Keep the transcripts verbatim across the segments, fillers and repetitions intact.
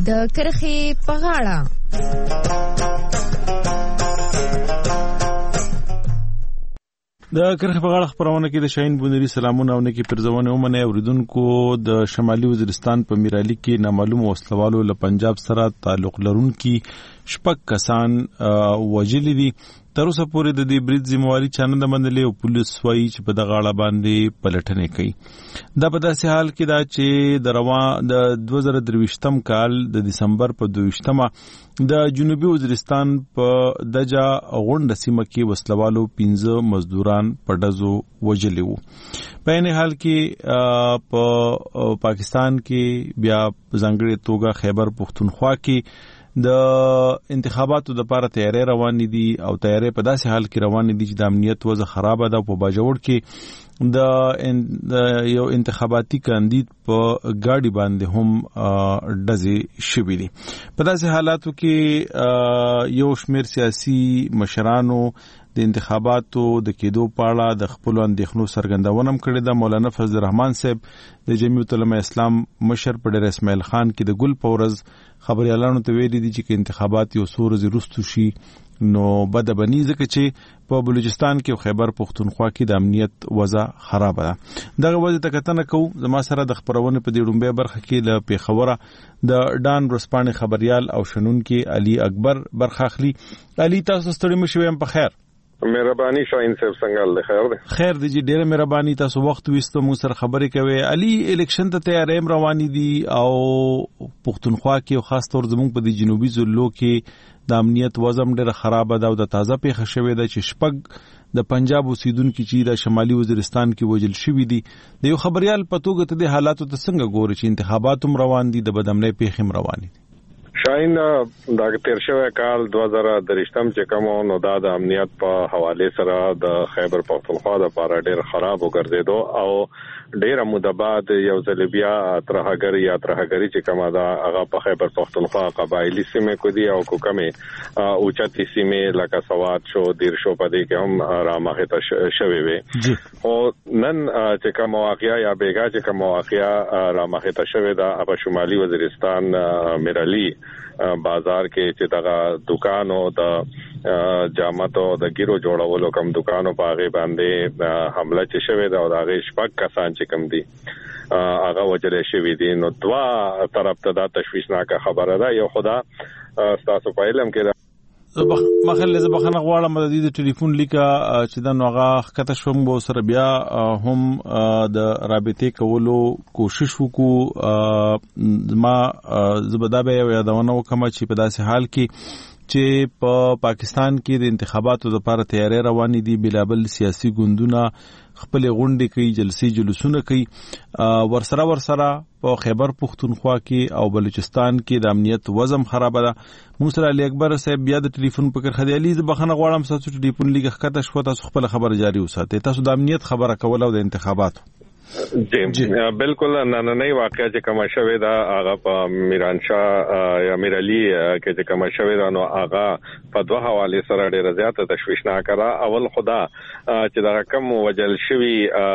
د کرخې په غاړه. د کرخې په غاړه خبرونه کې د شاهین بونری سلامونه او نکی پرځونه ومنه اوریدونکو. د شمالي وزیرستان په میرالي کې نامعلوم وسلوالو له پنجاب سره تعلق لرونکي شپږ کسان وژلي دي. تر اوسه پورې د دې برید ذمہواری چانه د منلې او پولیس وايي چې په دغه اړه باندې پلټنې کوي. دا په داسې حال کې دا چې د روان د دوه زره درویشتم کال د دسمبر په دویشتمه د جنوبي وزیرستان په دجا غونډه سیمه کې وسلوالو پنځه مزدوران په ډزو وژلي وو. په این حال کې په پاکستان کې بیا ځانګړې توګه خیبر پختونخوا کې د انتخاباتو د لپاره تیاری روان دي او تیاری په داسې حال کې روان دي چې د امنیت وضع خراب ده. په باجوړ کې د یو انتخاباتي کاندید په ګاډي باندې هم ډزې شوې دي. په داسې حالاتو کې یو شمېر سیاسي مشرانو د انتخاباتو د کېدو په اړه د خپل اندېښنو څرګندونه هم کړې ده. مولانا فضل الرحمن صاحب د جمعیت علماء اسلام مشر په ډېر اسماعیل خان کې د ګل پورز خبريالانو ته ویلي دي چې انتخابات یو څو ورځې وروسته شي نو بد بني ځکه چې په بلوچستان کې او خیبر پختونخوا کې د امنیت وضع خراب ده. دغه وجه ته کتنه کوو. زما سره د خبرونه په دې ډومبه برخه کې له پیښوره د ډان ورسپانې خبريال او شنون کې علي اکبر برخه اخلي. علي تاسو ستړي مشوي هم په خیر؟ مهرباني شاهین صاحب څنګه له خیر ده؟ خیر دی جی ډیره مهرباني. تاسو وخت وستو مو سره خبرې کوي. علي الیکشن ته تیاری روان دي او پښتونخوا کې او خاص طور زموږ په د جنوبي ضلعو کې د امنیت وضع ډیره خراب ده او د تازه پیښه شوې ده چې شپږ د پنجاب اوسیدونکو چې د شمالي وزیرستان کې وژل شوی دي. د یو خبريال په توګه ته د حالاتو ته څنګه ګوري چې انتخابات هم روان دي د بدامنۍ پیښې هم روان دي؟ شاین دا تیر شوی کال دوه زره درشتم چې کوم نو دا د امنیت په حواله سره د خیبر پختونخوا د پاره ډیر خراب وګرځیدو او ډیر موده بعد یو ځل بیا ترهګری یا ترهګری چې کومه دا هغه په خیبر پختونخوا قبایلی سیمه کو دی او کو کمه اوچتي سیمه لکه سواد شو دیر شو پدې کې هم رامخه ته شوي وي او نن چې کوم واقعیا یا بیګا چې کوم واقعیا رامخه ته شوي دا په شمالي وزیرستان میرالي بازار کې چې دغه دکانو د جاماتو د ګیرو جوړولو کوم دکانو په هغه باندې حمله چې شوې ده او هغه شپږ کسان چې کوم دي هغه وجل شوی دي. نو دوا طرف ته دا تشویشناک خبره ده. یو خدا تاسو په علم کې مخله زه بخنه غواړم د دې ټلیفون لیکه چې دا نوغه خطه شوم بو سره بیا هم د رابطې کولو کوشش وکړو. ما زبدا به یادونه وکم چې په داسې حال کې چې په پاکستان کې د انتخاباتو لپاره تیاری روان دي. بلابل سیاسي ګوندونه خپل غونډې کوي، جلسې جلوسونه کوي. ورسره ورسره په خیبر پختونخوا کې او بلوچستان کې د امنیت وضع خراب ده. موسی علي اکبر صاحب بیا د ټلیفون پکړ خدي علي د بخنه غواړم تاسو ټلیفون لیک خطه شو تاسو خپل خبر جاری وساتئ. تاسو د امنیت خبره کول او د انتخاباتو جی بالکل نننۍ واقعیا چې کوم شوی دا هغه په میرانشاه یا میرالي کې چې کوم شوی دا نو هغه په دوه حواله سره ډیره زیاته تشویشناک را. اول خدا چې دا کم وجل شوی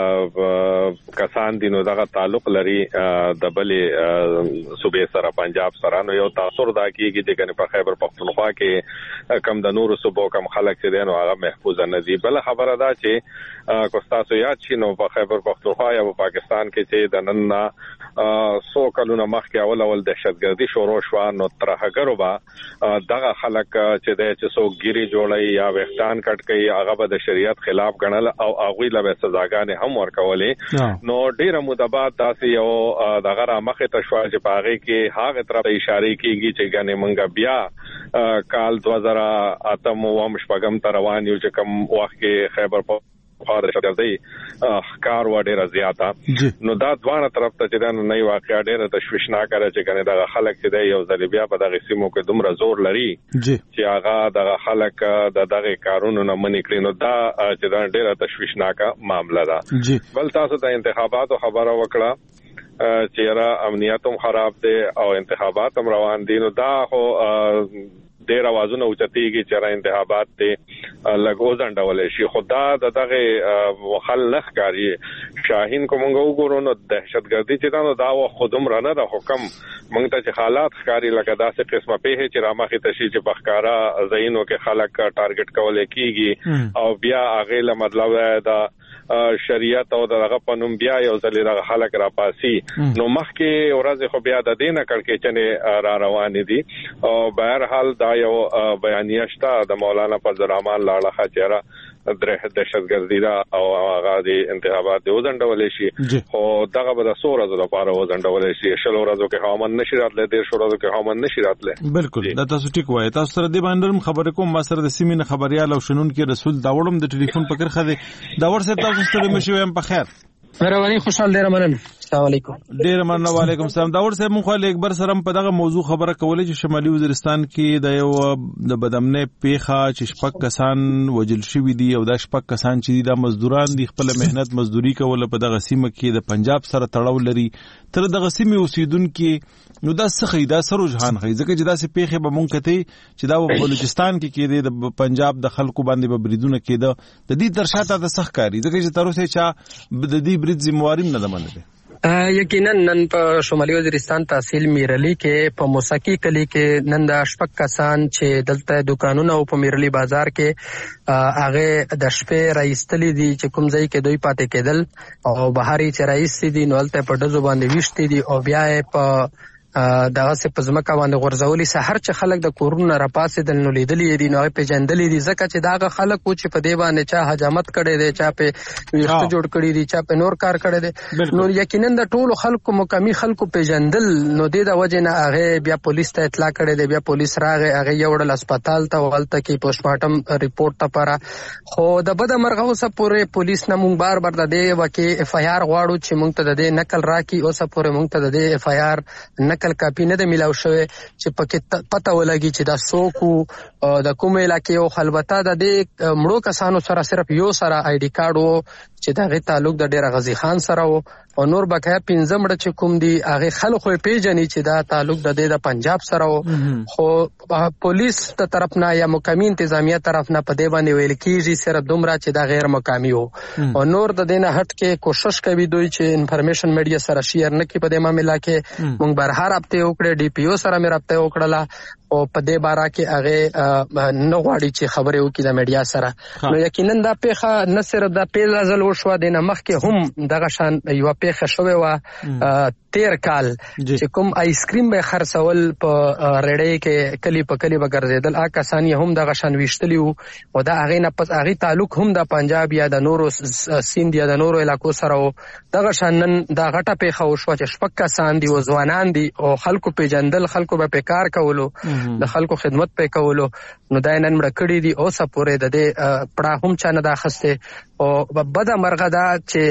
کسان دي نو دغه تعلق لري د بلې صوبې سره پنجاب سره. نو یو تاثر دا کیږي چې کنه په خیبر پختونخوا کې کم د نور صوبو کم خلک چې دي نو هغه محفوظ نه دي. بل خبره دا چې کوستاسو یاد شي نو په خیبر پختونخوا یا په پاکستان کې چې د نن سو کلونه مخکې اول اول دهشتګردي شروع شو نو ترهګرو با دغه خلک چې د چې سو ګيري جوړي یا وختان کټ کوي هغه به د شریعت خلاف ګڼل او هغه له سزاګانې هم ورکولې. نو ډیره موده بعد تاسو یو دغه مخه تشوا چې پاغه کې هغه طرف اشاره کیږي چې ګنې مونږ بیا کال دوه زره اتم او شپږم تر روان یو چې کوم وخت کې خیبر په خاطر شګردي کار و ډیره زیاته. نو دا دوانه طرف ته چې دا نه واقعیا ډیره تشویشناک را چې کنه دا خلک چې یو ځل بیا په دغه سیمو کې دومره زور لري چې هغه دغه خلک د دغه کارونو نه منې کړي. نو دا چې دا ډیره تشویشناک معاملې ده. بل تاسو د انتخاباتو خبره وکړه چې را امنیت هم خراب دي او انتخابات هم روان دي. نو دا خو ډیر اوازونه اوچتيږي چې را انتخابات ته لګو ځنډول شي. خدا د دغه وخل نخ کاری شاهین کومنګ وګورو نو دهشتګردي چې دا نو دا خودم رانه د حکم موږ ته حالات ښکاری لکه داسې قسمه په چې رامخې تشي چې بخکارا زینو کې خلک ټارګټ کول کیږي او بیا هغه له مطلب دا شریعت او دغه پنوم بیا یو ځلې د خلک را پاسي نو مخکې ورځ خو بیا د دینه کړکې چنه را روان دي او بهر حال دا یو بیانیه شته د مولانا فضل الرحمن لاله خچره درې دهشتګردي دا او هغه د انتخابات د وزندول شي او دغه به د سور ورځې لپاره وزندول شي شلو ورځو کې هومن نشي راتله د شلو ورځو کې هومن نشي راتله بالکل دا تاسو ټیک وایي تاسو سره د باندې خبرې کوم ما سره د سیمین خبريال او شنون کې رسول دا وړم د ټلیفون پکړ خدي دا ورسره تاسو سره مشوي هم په خیر مهرباني خوشحال ډیر مننه السلام علیکم ډیر مننه وعلیکم السلام دا ورسره مونږ خو اکبر سره په دغه موضوع خبره کولې چې شمالي وزیرستان کې د یو د بدامنه پیخه چې شپږ کسان وجل شوی دي او دا شپږ کسان چې د مزدوران دي خپل مهنت مزدوري کوله په دغه سیمه کې د پنجاب سره تړاو لري تر دغه سیمه اوسیدونکو نو دا څه دا سره جهان خي ځکه چې دا سه پیخه به مونږ کته چې دا په بلوچستان کې کې د پنجاب د خلکو باندې به بریدونه کېده د دې درشاته د سخکاری ځکه چې تر اوسه چا د دې برید ذمہواریم نه دمنه یقینا نن په شمالي وزیرستان تحصیل میرلی کې په موسکی کلی کې نن د شپږ کسان چې دلته دکانونه او په میرلی بازار کې هغه د شپې راځتلې دي چې کوم ځای کې دوی پاتې کېدل او بهاري چې راځي دي نو تلته په دزو باندې وشتي دي او بیا په دغه څه پزماکه باندې غورځولي سحر چې خلک د کورونه را پاسې دل نو لیدلې دي نو په جندلې دي ځکه چې داغه خلک او چې په دی باندې چا حجامت کړي دي چا په ویښته جوړ کړي دي چا په نور کار کړي دي نو یقینا د ټولو خلکو مقامی خلکو په جندل نو د وجه نه هغه بیا پولیس ته اطلاع کړي دي بیا پولیس راغی هغه یو ډول هسپتال ته ولته کې پوسټمارټم ریپورت لپاره خو د بده مرغه اوسه پورې پولیس نه مونږ بار بار د دې وکي اف آی آر غواړو چې مونږ ته د دې نقل راکې اوسه پورې مونږ ته د دې اف آی آر نقل کاپی نه د ملاو شوی چې پکې پته ولګي چې دا څوک د کوم علاقې او خلبته د دې مړو کسانو سره صرف یو سره آی ډی کارت وو چې دغه تعلق د ډیر غزي خان سره وو او نور بقایا پنځه مړه چې کوم دي هغه خلکو پیژني چې دا تعلق د د پنجاب سره وو خو پولیس ته طرف نه یا مقامی انتظامیه طرف نه په دی باندې ویل کیږي صرف دومره چې دا غیر مقامی وو او نور د دینه هټ کې کوشش کوي دوی چې انفارمیشن میډیا سره شیر نه کړي په دې معاملې کې مونږ برهار اپته وکړه ډي پی او سره مې رابطه وکړه او په دې باره کې هغه نه غواړي چې خبرې وکړي د میډیا سره نو یقینا دا پیخه نه صرف د پیل ځل وشو د نمخ کې هم دغه شان یو پیخه شوې و تیر کال چې کوم آیس کریم به خرڅول په رړې کې کلی په کلی وګرځیدل آ کسان هم دغه شان وشتلی او دا هغه نه پس هغه تعلق هم د پنجاب یا د نورو سیند یا د نورو علاقو سره دغه شان نن دا غټه پیخه وشو چې شپږ کسان دي او ځوانان دي او خلکو په جندل خلکو به کار کولو د خلکو خدمت په کولو نو دا نن مړ کړی دي او سپورې د دې پړه هم چانه دا خسته او بده مرغه دا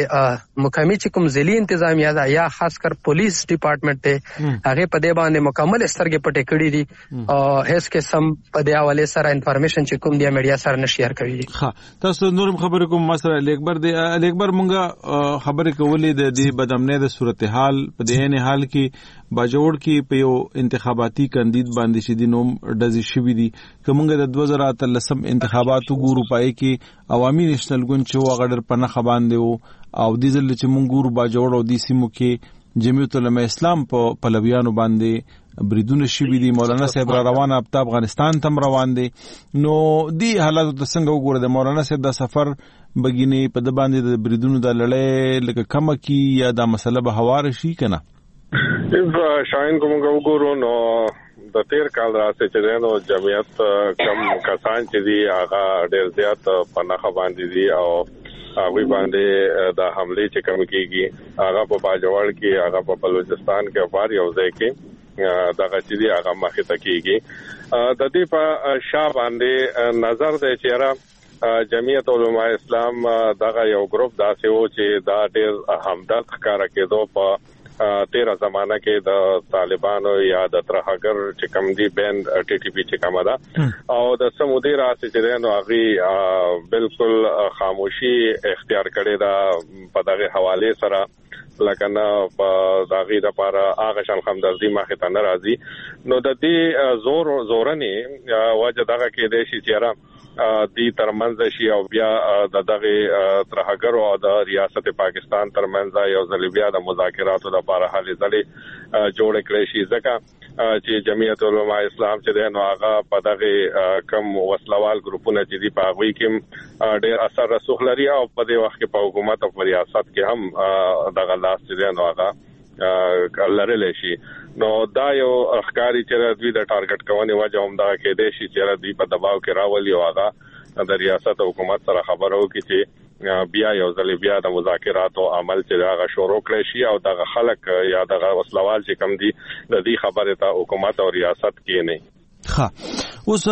چې مقامی چې کوم ځلی انتظامیه ده یا خاص کر پولیس ډپارټمنټ ته هغه په دې باندې مکمل سترګې پټې کړې دي او هیڅ قسم په دې حواله سره انفارمیشن چې کوم دی میډیا سره نه شیر کوي ها تاسو نورم خبرې کوم مسله اکبر دی اکبر مونږه خبرې کولې د دې بدامنه د صورتحال په دې نه حال کې باجوړ کې په یو انتخاباتي کاندید باندې شې دي نوم ډزې شوې دي کومګه د دوه زره اتلسم انتخاباتو ګورو پای کې عوامي نېشنل ګوند چې وغړر په نه خباندې وو او د ځل چې مونږ ګورو باجوړ او د سیمو کې جمعیت العلماء اسلام په پلویانو باندې بریدونه شوي دي مولانا صاحب را روان اب افغانستان تم روان دي نو دی حالات ته څنګه وګوره د مولانا صاحب د سفر بګینه په د باندې د بریدونو د لړۍ لکه کم کی یا د مسله به هوار شي کنه if شاین کوم وګورو نو د تیر کال راځي چې نو جمعیت کم کسان چې دي هغه ډېر زیات پناه باندې دي او هغه باندې د حمله چې کوم کیږي هغه په باجوړ کې هغه په بلوچستان کې بار یو ځای کې دغه چې دی هغه مخه ته کیږي د دې په شاه باندې نظر د چیرې جمعیت علماء اسلام دغه یو ګروپ داسې و چې دا ډېر همدرد ښکارا کېدو په تیرا زمانہ کې د طالبانو یا د ترهګر چې کوم دی بند ټي ټي پی چې کوم ده او د سمودي راسي چې نو هغه بالکل خاموشي اختیار کړي دا په دغه حواله سره لکه نه په دغه د لپاره هغه شان همدردي مخه ته ناراضي نو د دې زور زورنی وجه دغه کې د شي چیرې دی ترمنځ شي او بیا د دغه ترهګرو او د ریاست پاکستان ترمنځ یو ځل بیا د مذاکراتو لپاره حل ځلې جوړ کړي شي ځکه چې جمعیت علماء اسلام چې د نو هغه په دغه کم وسلوال ګروپونه چې دی په غوي کې ډېر اثر رسوخ لري او په دې وخت کې په حکومت او ریاست کې هم دغه لاس چې نو هغه لرل شي نو دا یو ښکاری چې دوی د ټارګټ کوونې وجه هم دا کې دی چې دوی په دباو کې راولي او هغه د ریاست او حکومت سره خبرو کې چې بیا یو ځل بیا د مذاکراتو عمل چې هغه شروع کړی شي او دغه خلک یا دغه وسلوال چې کم دي د دې خبره ته حکومت او ریاست کې نه ها اوس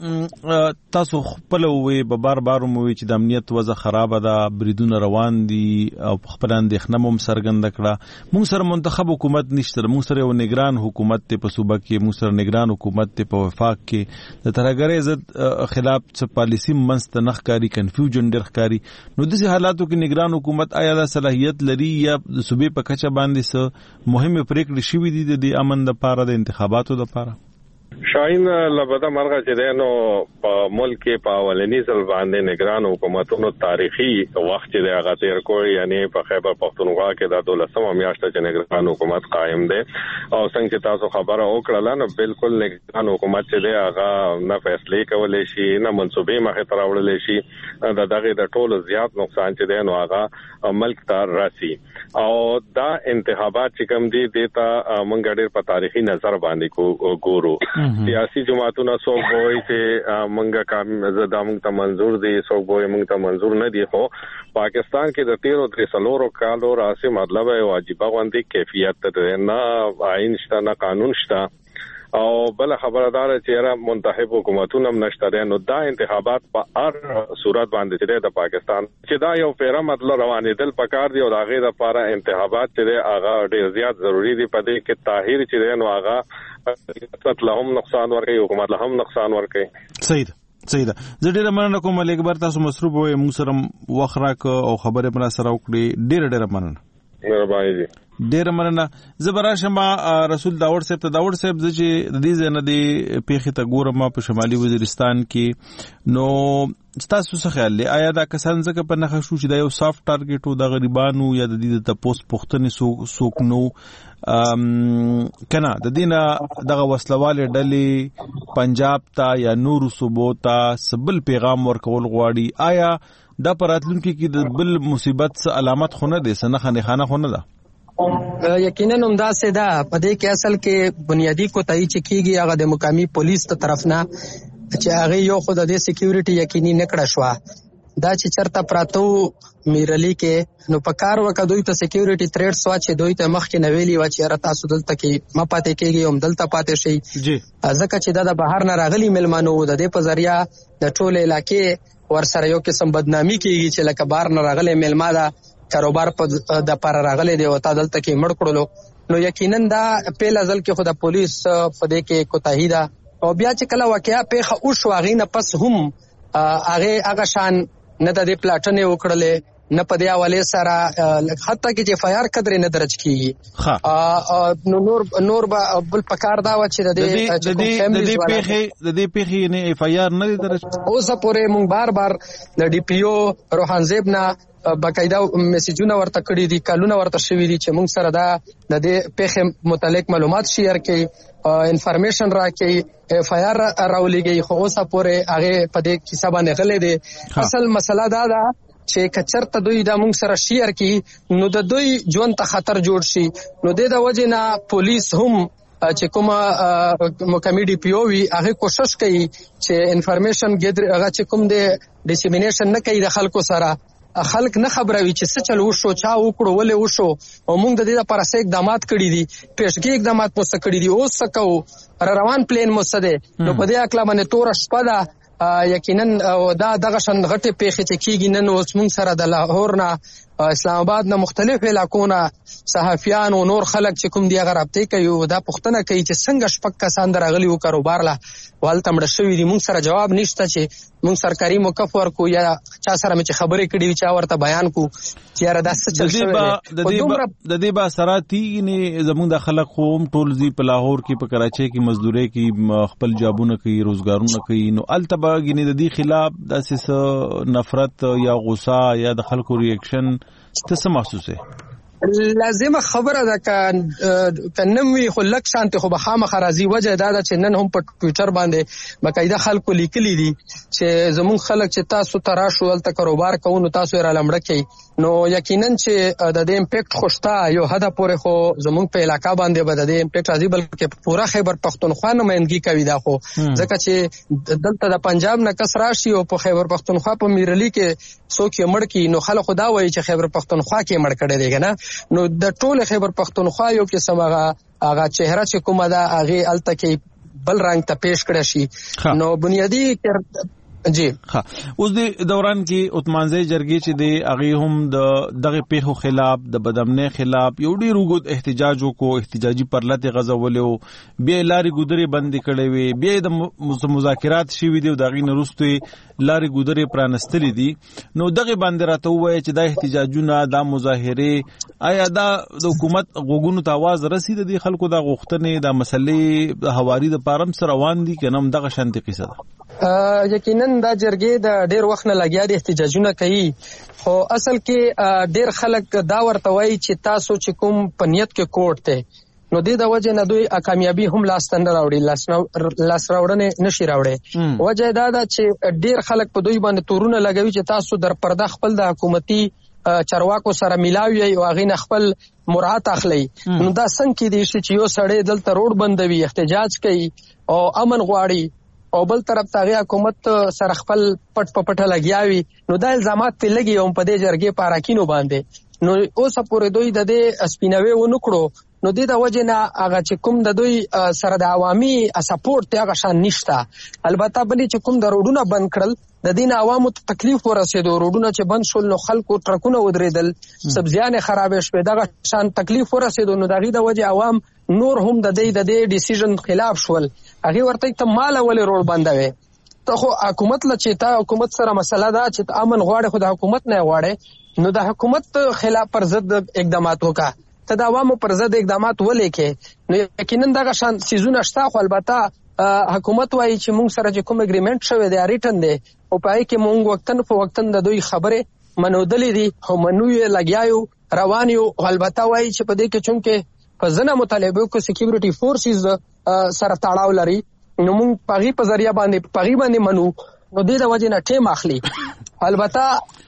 تاسو خپل وې به بار بار مو چې د امنیت وضع خراب ده بریدونه روان دي او خپل اندېښنه مو سرګند کړه موږ سره منتخب حکومت نشته موږ سره یو نگران حکومت ته په صوبه کې موږ سره نگران حکومت ته په وفاق کې د ترهګرۍ ضد خلاف څه پالیسی منځ نخکاری کنفیوژن ډېر ښکاری نو د دې حالاتو کې نگران حکومت آیا د صلاحیت لري یا د صوبې په کچه باندې څه مهمه پریکړې شوې دي د امن لپاره د انتخاباتو لپاره شاین لبدا مرغه چې دینو په ملک کې په اولنی ځل باندې نگران حکومتونو تاریخي وخت چې هغه تیر کوي یعنی په خیبر پختونخوا کې د دولسمه میاشت چې نگران حکومت قائم دی او څنګه چې تاسو خبره وکړه نو بالکل نگران حکومت چې دی هغه نه فیصله کولای شي نه منسوبې مخه تراوړل شي د دغه د ټولو زیات نقصان چې دی نو هغه ملک ته راسي او دا انتخابات چې کوم دي دیتا مونږ ډېر په تاریخي نظر باندې ګورو سیاسي جماعتونو څوک وایي چې مونږه کام زدا مونږ ته منزور دي څوک وایي مونږ ته منزور نه دي خو پاکستان کې د تیرو درې سلورو کالو راځي مطلب یو واجبہ غونډې کیفیت ته نه آئین شته نه قانون شته او بل خبردار چې را منتخب حکومتونه هم نشته نو دا انتخابات په هر صورت باندې چې د پاکستان چې دا یو پیرا مطلب روانېدل پکار دی او دا غیر لپاره انتخابات چې هغه ډېر زیات ضروری دي په دې کې طاهر چې نو هغه ریاست له هم نقصان ورکړي حکومت له هم نقصان ورکړي صحیح ده صحیح ده زه ډېر مننه کوم لیک بر تاسو مصروف وئ موږ سره وخراک او خبره پر سره وکړي ډېر ډېر مننه مهرباني دي ډېر مننه زبر شمه رسول داوود صاحب ته داوود صاحب چې د دې نه دی پیخه ته ګورم په شمالي وزیرستان کې نو تاسو څه خیال لري آیا دا کسان ځکه په نخښه شو چې دا یو سافت ټارګټ او د غریبانو یا د دې ته پوس پختنې سوک نو کنه د دینه دغه وسلواله ډلې پنجاب ته یا نور صوبو ته سبل پیغام ورکول غواړي آیا دا پراتلونکو کې د بل مصیبت څخه علامت خونه دي سنه خانه خانه خونه ده یقینا همدا سدا پدې کې اصل کې بنیادی کوتاهی چې کیږي هغه د مقامی پولیس ته طرف نه چې هغه یو خود د سکیورټي یقیني نکړه شو دا چې چرته پراتو میرلی کې نو پکار وکړه دوی ته سکیورټي تھریټس وا چې دوی ته مخ کې نویلی وا چې را تاسو دلته کې ما پاتې کېږي هم دلته پاتې شي جی ځکه چې دا د بهر نه راغلي ملمانو د دې په ذریعہ د ټول علاقې ور سره یو قسم بدنامي کیږي چې لکه بهر نه راغلي ملما دا کاروبار په د پر راغلي دی او تا دلته کې مړ کړلو نو یقینا دا په لازل کې خود پولیس په دې کې کوتاهی ده او بیا چې کله واقعیا په او شو غینه پس هم هغه هغه شان نه د پلاټنې وکړلې نه په دې حواله سره حتی کې چې فایار قدر نه درج کیږي نو نور نور بل پکار دا و چې د دې د دې پیخي د دې پیخي نه فایار نه درج اوس پورې مونږ بار بار د ډي پی او روحان زیب نه باقاعده میسجونه ورته کړی دي کالونه ورته شوی دي چې موږ سره دا د دې پیښه متعلق معلومات شیر کړي انفارمیشن راکړي اف آی آر راولېږي خو اوسه پورې هغه په دې کیسه باندې غلې دي اصل مسله دا ده چې کچرته دوی دا موږ سره شیر کړي نو د دوی ژوند ته خطر جوړ شي نو د دې وجه نه پولیس هم چې کومه مقامی ډي پی او وی هغه کوشش کوي چې انفارمیشن ګیدر هغه چې کوم د ډیسیمینیشن نه کوي د خلکو سره خلک نه خبروي چې څه چل وشو چا وکړو ولې وشو او موږ د دې لپاره څه اقدامات کړی دي پیشګي اقدامات مو څه کړی دي اوس څه کوو روان پلان مو څه دی نو په دې اکلا باندې تور شپه ده یقینا دا دغه شن غټه پیښه چې کیږي نن اوس موږ سره د لاهور نه اسلام آباد نه مختلف علاقونه صحافیان او نور خلک چې کوم دی هغه رابطه کوي دا پوښتنه کوي چې څنګه شپږ کسان درغلي و کاروبار له والته مړ شوی دي. موږ سره جواب نشته چې موږ سرکاري موقف ورکو یا چا سره مې چې خبرې کړې وي چا ورته بیان کو چې یاره دا څه چل شوی دی. د دې با سراتی نه زموږ د خلک قوم ټول زی په لاهور کې په کراچۍ کې مزدوري کې خپل جابونه کوي روزګارونه کوي نو التبا غني د دې خلاف داسې نفرت یا غوسه یا د خلکو ریاکشن څه محسوسه؟ لازمه خبره ده ک کنموي خو لک شانته خو بخامه خرازي وجه دا چې نن هم په ټوئیټر باندې بقایده خلکو لیکلي دي چې زمون خلک چې تاسو تراشو ولته کاروبار کوو نو تاسو را لمړه کوي نو یقینا چې د دې امپیکټ خوشتا یو حد پورې خو زمون په علاقہ باندې بد د امپیکټ راځي بلکې پورا خیبر پختونخوا نمائندګي کوي دا خو ځکه چې دلته د پنجاب نه کس راشي او په خیبر پختونخوا په میرلی کې څوک یې مړ کی نو خلک خدا وایي چې خیبر پختونخوا کې مړ کړي دی کنه نو د ټول خیبر پختونخوا یو کې سمغه هغه چهره چې کومه ده هغه الته کې بل رنگ ته پیش کړی شي نو بنیادی جی ها اوس د دوران کې عثمانزی جرګې چې دی هغه هم د دغه پیښو خلاف د بدامنۍ خلاف یو ډیر وګد احتجاج وکړو احتجاجي پرلته غزولو بیا لاري ګودري بند کړي وي بیا د مذاکرات شوي دي دغه نرستوي لاري ګودري پرانستلې دي نو دغه باندې راته وایي چې د احتجاجونه د مظاهره آیا د حکومت غوګونو ته आवाज رسید دي خلکو د غوښتنې د مسلې د حواري د پارم سره روان دي کنه دغه شانتي قصه ده یقینا دا جرګې د ډیر وخت نه لګیا دي احتجاجونه کوي خو اصل کې ډیر خلک دا ورته وایي چې تاسو چې کوم پنیت کې کوټ ته نو د وجه نه دوی کامیابی هم لاس تند راوړي لاس راوړنه نشي راوړي وجه دا ده چې ډیر خلک په دوی باندې تورونه لګوي چې تاسو در پرده خپل د حکومتي چرواکو سره ملاوي او هغه نه خپل مراعات اخلي نو دا څنګه کې دي چې یو سړی دلته روډ بندوي احتجاج کوي او امن غواړي او بل طرف ته حکومت سره خپل پټ پټه لګیاوي نو دا الزامات په لګي او په دې جرګې پاراکینو باندې نو اوس پورې دوی د دې سپینوي و نکړو نو د دې وجه نه هغه چې کوم د دوی سره د عوامي سپورټ ته هغه شان نشته البته بلې چې کوم د روډونو بند کړل د دین عوامو ته تکلیف ورسېدو روډونو چې بند شول نو خلکو ټرکونه ودرېدل سبزیان خرابې شوې دغه شان تکلیف ورسېدو نو دغه د وجه عوام نور هم د دې د دې ډیسیژن خلاف شول هغه ورته ته مال ولې روډ بندوي ته خو حکومت لچې تا حکومت سره مسله ده چې امن غواړي خو د حکومت نه غواړي نو د حکومت خلاف پر ضد اقدامات وکړه ته د عوامو پر ضد اقدامات ولیکې نو یقینا دغه شان سيزونه شته خو البته حکومت وایي چې موږ سره چې کوم اګریمنت شوی دی ریټن دی او پای کې موږ وختن په وختن د دوی خبره منودلې دي او منوي لګیاو روان یو البته وایي چې په دې کې چونکه په ځنه مطالبه کو سکیورټي فورسز سره تړاو لري نو موږ پغي په ذریعہ باندې پغي باندې منو نو دې د وجه نه ټیم اخلي البته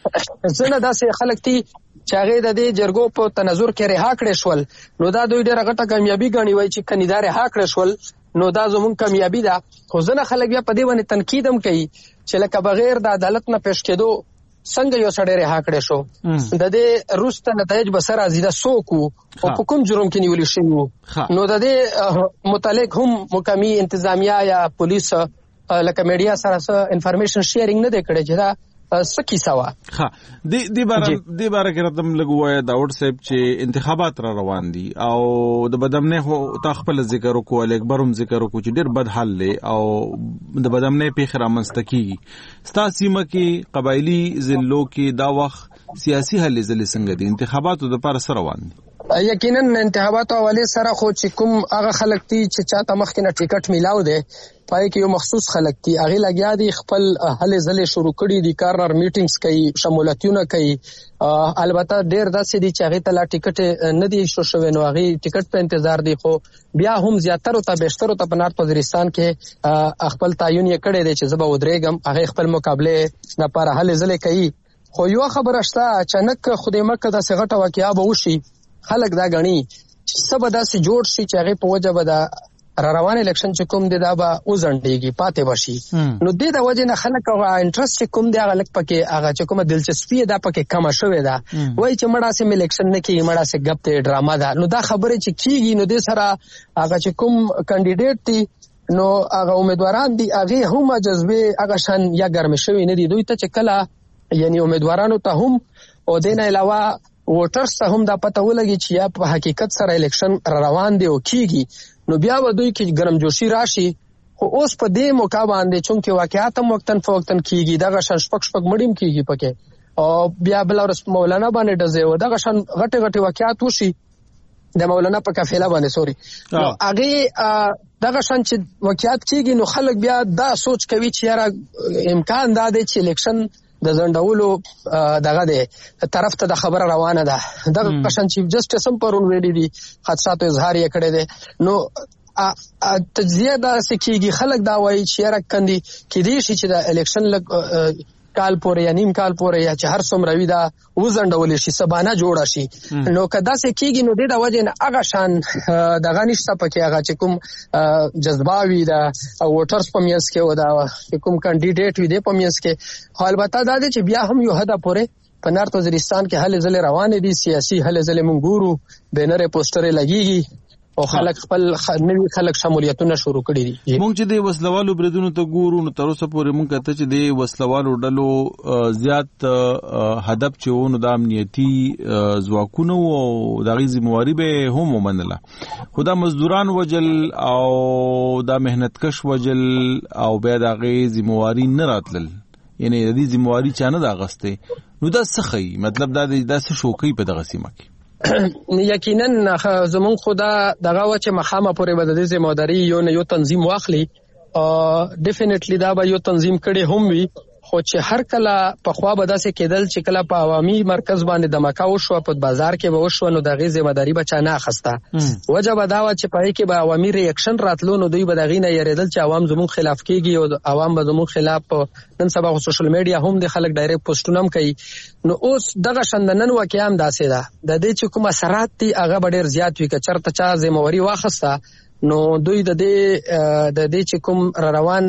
ځنه داسې خلک دي چې هغه د دې جرګو په تنظر کې رها کړې شول نو دا دوی ډېر غټه کامیابی غني وای چې کنيدار رها کړې شول نو دا زمون کامیابی ده خو ځنه خلک بیا په دې باندې تنقید هم کوي چې لکه بغیر د عدالت نه پیش کېدو څنګه یو سړی رها کړی شو د دې روسته نتایج به سره زیاده سوکو او په کوم جرم کې نیول شي نو د دې متعلق هم مقامی انتظامیه یا پولیس لکه میډیا سره انفارمیشن شیرینګ نه دی کړی چې دا سکی سوا ها د دې بار د بار کې راتم لګوي دا وټس اپ چې انتخابات را روان دي او د بدامنۍ هو تخپل ذکر کو اکبرم ذکر کو چې ډیر بد حل له او د بدامنۍ په خرامستکی ستا سیمه کې قبایلی ضلعو کې دا وخت سیاسي حل ځل څنګه دي انتخاباتو د پر سره روان دي یقینا انتخاباتو حواله سره خو چې کوم هغه خلک دي چې چاته مخکې نه ټیکټ میلاو دي پای کې یو مخصوص خلک دي هغه لګیا دي خپل هلې ځلې شروع کړي دي کارنر میټینګز کوي شمولتونه کوي البته ډېر داسې دي چې هغه ته لا ټیکټ نه دی شو شوی نو هغه ټیکټ په انتظار دي خو بیا هم زیاتره ته بهشتره ته په نارت وزیرستان کې خپل تعین یې کړی دی چې زبا ودرېګم هغه خپل مقابله لپاره هلې ځلې کوي خو یو خبره شته اچانک خدای مکه د سغټه واقعیا به وشي خلک دا غني چې سبا داسې جوړ شي چې هغه په وجه به دا را روان الیکشن چې کوم دی دا به وزنډيږي پاتې وشي نو د دې د وجه نه خلک او انټرست چې کوم دی هغه لک پکې هغه چې کومه دلچسپي دا پکې کم شوې ده وای چې مړه سم الیکشن نه کیږي مړه سه غپ ته ډراما ده نو دا خبره چې کیږي نو د سره هغه چې کوم کاندیدټ دی نو هغه امیدواران دي هغه هم جذبه هغه شان یا ګرم شوی نه دي دوی ته چې کله یعنی امیدوارانو ته هم او دین علاوه ووټرز ته هم دا پته ولګي چې یا په حقیقت سره الیکشن روان دی او کیږي نو بیا به دوی کې ګرمجوشي راشي. خو اوس په دې موقع باندې چونکه واقعیت هم وختن فوقتن کیږي دغه شان شپک شپک مړیم کیږي پکې او بیا بل ورس مولانا باندې ډزه و دغه شان غټه غټه واقعیت وشي د مولانا په کافله باندې سوري نو هغه دغه شان چې واقعیت کیږي نو خلک بیا دا سوچ کوي چې یاره امکان دا دی چې الیکشن د زندولو دغه دی طرف ته د خبره روانه ده دغه شان چیف جسټس هم پرون ویلي دي خدشات اظهار یې کړی دی. نو تجزیه دا سکیږي خلک دا وایي چې را کندي کې دي چې د الیکشن لګ کال پورې یا نیم کال پورې یا چې هر څومره وي دا وزندول شي سبانه جوړ شي. نو کدا سکیږي نو د وجه نه هغه شان دغه نشته پکې هغه چې کوم جذباوي دا ووټرز په میاس کې ودا کوم کاندیډیټ وي د په میاس کې خو البته دا چې بیا هم یو هدا پورې په نارت وزیرستان کې هلې ځلې روان دي سیاسي هلې ځلې مونږ ګورو بینر پوسټر لګيږي او خلک خپل نوی خلک شمولیتونه شروع کړي دي. مونږ چې د وسلوالو بریدونو ته ګورو نو تر اوسه پورې مونږ کته چې د وسلوالو ډلو زیات هدف چې ونه د امنیتي ځواکونو او دغه ذمہواری به هم ومنله. خدا مزدوران وجل او د مهنتکش وجل او بیا دغه ذمہواری نه راتلل یعنی د دې ذمہواری چانه دا غسته نو دا سخی مطلب دا د داسې شوکې په دغه سیمه کې یقینا زمون خدا دغه و چې مخامه پورې به د ذمہواری یو نه یو تنظیم واخلي او ډیفینیټلی دا به یو تنظیم کړي هم وي خو چې هر کله په خوا به داسې کېدل چې کله په عوامي مرکز باندې د مکا وشو په بازار کې به وشو نو دغه ذمہواری به چانه اخسته وجه به دا و چې پای کې به عوامي ریاکشن راتلو نو دوی به دغه نه یریدل چې عوام زمون خلاف کېږي او عوام به زمون خلاف نن سبا سوشل میډیا هم د خلک ډایرکټ پوسټونه هم کوي. نو اوس دغه شندنن واقعا هم داسې ده د دې چې کوم اثرات دي هغه ډېر زیات وي که چرته چا ذمہواری واخسته نو دوی د دې د دې چې کوم روان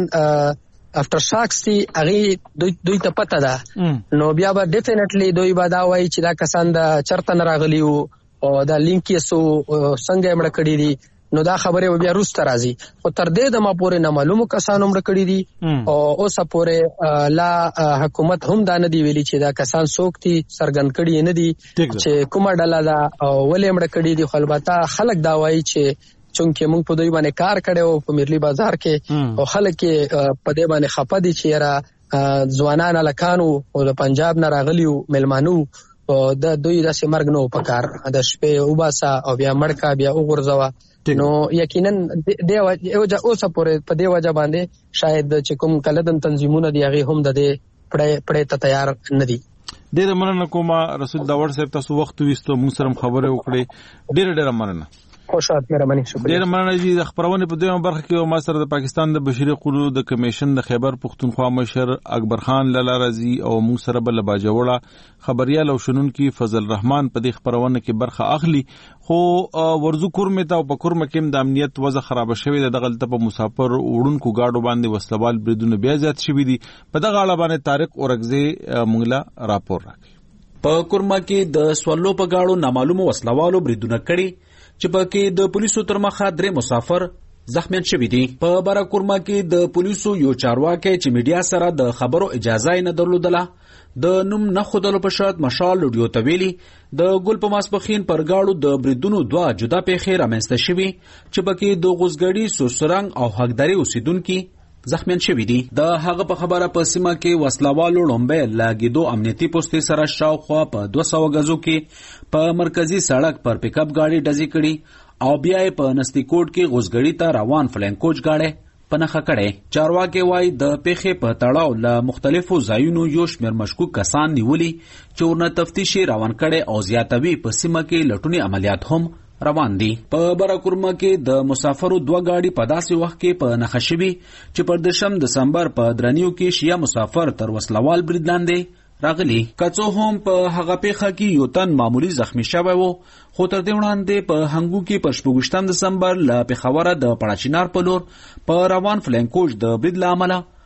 افټر شاکس دي هغه دوی دوی ته پته ده نو بیا به ډیفینیټلی دوی به دا وایي چې دا کسان د چرته نه راغلي او دا لینک یې سو څنګه یې مړ کړی دي نو دا خبره بیا روسته راځي خو تر دې د ما پورې نه معلومه کسانو مړ کړی دي او اوس پورې لا حکومت هم دا نه دی ویلي چې دا کسان څوک دي سرګند کړي نه دي چې کومه ډله ده او ولې مړ کړی دي. خو البته خلک دا وایي چې چونکه موږ په دوی باندې کار کړو په میرلی بازار کې او خلک په دې باندې خپه دي چې را ځوانان لکانو او د پنجاب نه راغلیو ملمانو او د دوی د سیمرګ نو په کار د شپې وباسا او بیا مړکا بیا وګرځوا نو یقینا د اوجه اوس پورې په دې وجه باندې شاید چې کوم کلدن تنظیمونه دی هغه هم د دې پړې پړې ته تیار نه دي. ډېر مننه کوم رسول داور صاحب تاسو وخت وستو موږ سره خبرې وکړې ډېر ډېر مننه. خوشحال مهرباني شکریہ. ډېر مننه جی د خبرونه په دویمه برخه کې ما سره د پاکستان د بشري حقوقو د کمیشن د خیبر پختونخوا مشر اکبر خان لالا رضی او موږ سره بل باجوړه خبريال او شنونکي فضل رحمان په دې خبرونه کې برخه اخلي خو ورزو کورمه ته په کورمه کې د امنیت وضع خراب شوی د غلطه په مسافر وړونکو گاډو باندې وسلوال بریدونه بیا زیات شوی دي په دغه اړه باندې طارق اورګزی مونږ راپور راکړي. په کورمه کې د سوالو په گاډو نامعلومه وسلوالو بریدونه کړي چې پکې د پولیسو تر مخه درې مسافر زخمیان شوي دي. په باراکورما کې د پولیسو یو چارواکي چې میډیا سره د خبرو اجازه نه درلودله د نوم نه خودلو په شرط مشال لوډیو ته ویلي د ګل په ماسپخین پر گاډو د بریدونو دوه جدا پیښې رامنځته شوي چې پکې د غوزګړي سوسرنګ او حقداري اوسیدونکو زخمیان شوي دي. د هغه په خبره په سیمه کې وسلوالو لومبه لاګیدو امنیتي پوسټ سره شاوخوا په دوه سوه غزو کې په مرکزی سړک پر پک اپ گاډي ډزې کړي او بیا په نستی کوټ کې غوزګړي ته روان فلنکوچ گاډي پنهخه کړي. چارواکي وایي د پیښې په تړاو له مختلفو ځایونو یو شمېر مشکوک کسان نیولي چې ورنه تفتیش روان کړي او زیاتوي په سیمه کې لټونی عملیات هم روان دي. په باراکورما کې د مسافرو دوه گاډي په داسې وخت کې په نخښوي چې پر دشم دسمبر په درنیو کې شیا مسافر تر وسلوال برید لاندې راغلي. کڅو هم په هغه پیښه کې یو تن معمولی زخمی شوی وو خو تر دې وړاندې په هنګو کې په شپږم دسمبر له پېښوره د پړاچینار په لور په روان فلنکوچ د برید له امله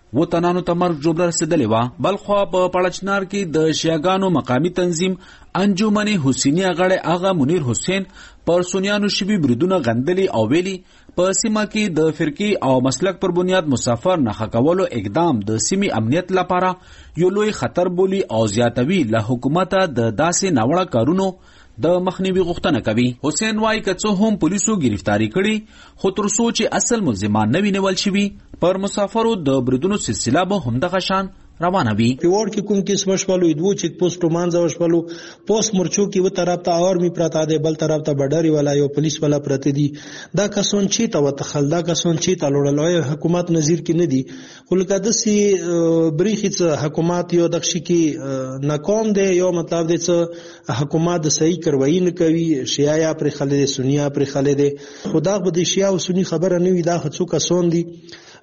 و تنانو ته مرګ جوړه رسیدلې وه. بلخوا په پړچنار کې د شیعاګانو مقامي تنظیم انجمن حسینی غړی آغا منیر حسین پر سنیانو شوي بریدونه غندلي او ویلي په سیمه کې د فرقي او مسلک پر بنیاد مسافر نښه کولو اقدام د سیمې امنیت لپاره یو لوی خطر بولی او زیاتوي له حکومته د داسې ناوړه کارونو د مخنیوي غوښتنه کوي. حسین وايي که څه هم پولیسو گرفتاری کړي خو تر څو چې اصل ملزمان نه وي نیول شوي پر مسافرو د بریدونو سلسله به همدغه شان روانه وي. پیوړ کې کوم کیس وشولو دوه چیک پوسټ مانځ وشولو پوسټ مرچو کې و طرف ته آرمي پراته دی بل طرف ته بډاري ولا یو پولیس ولا پراته دي. دا کسون چې تا وتخل دا کسون چې تا لوړلوي حکومت نظیر کې نه دي خو لکه د سي بریخیت حکومت یو دغشي کې ناکام دی یو مطلب دی چې حکومت د صحیح کاروایی نه کوي شیعه پر خلید سنیه پر خلید خدا به د شیعه او سنی خبره نه وي دا څو کسون دي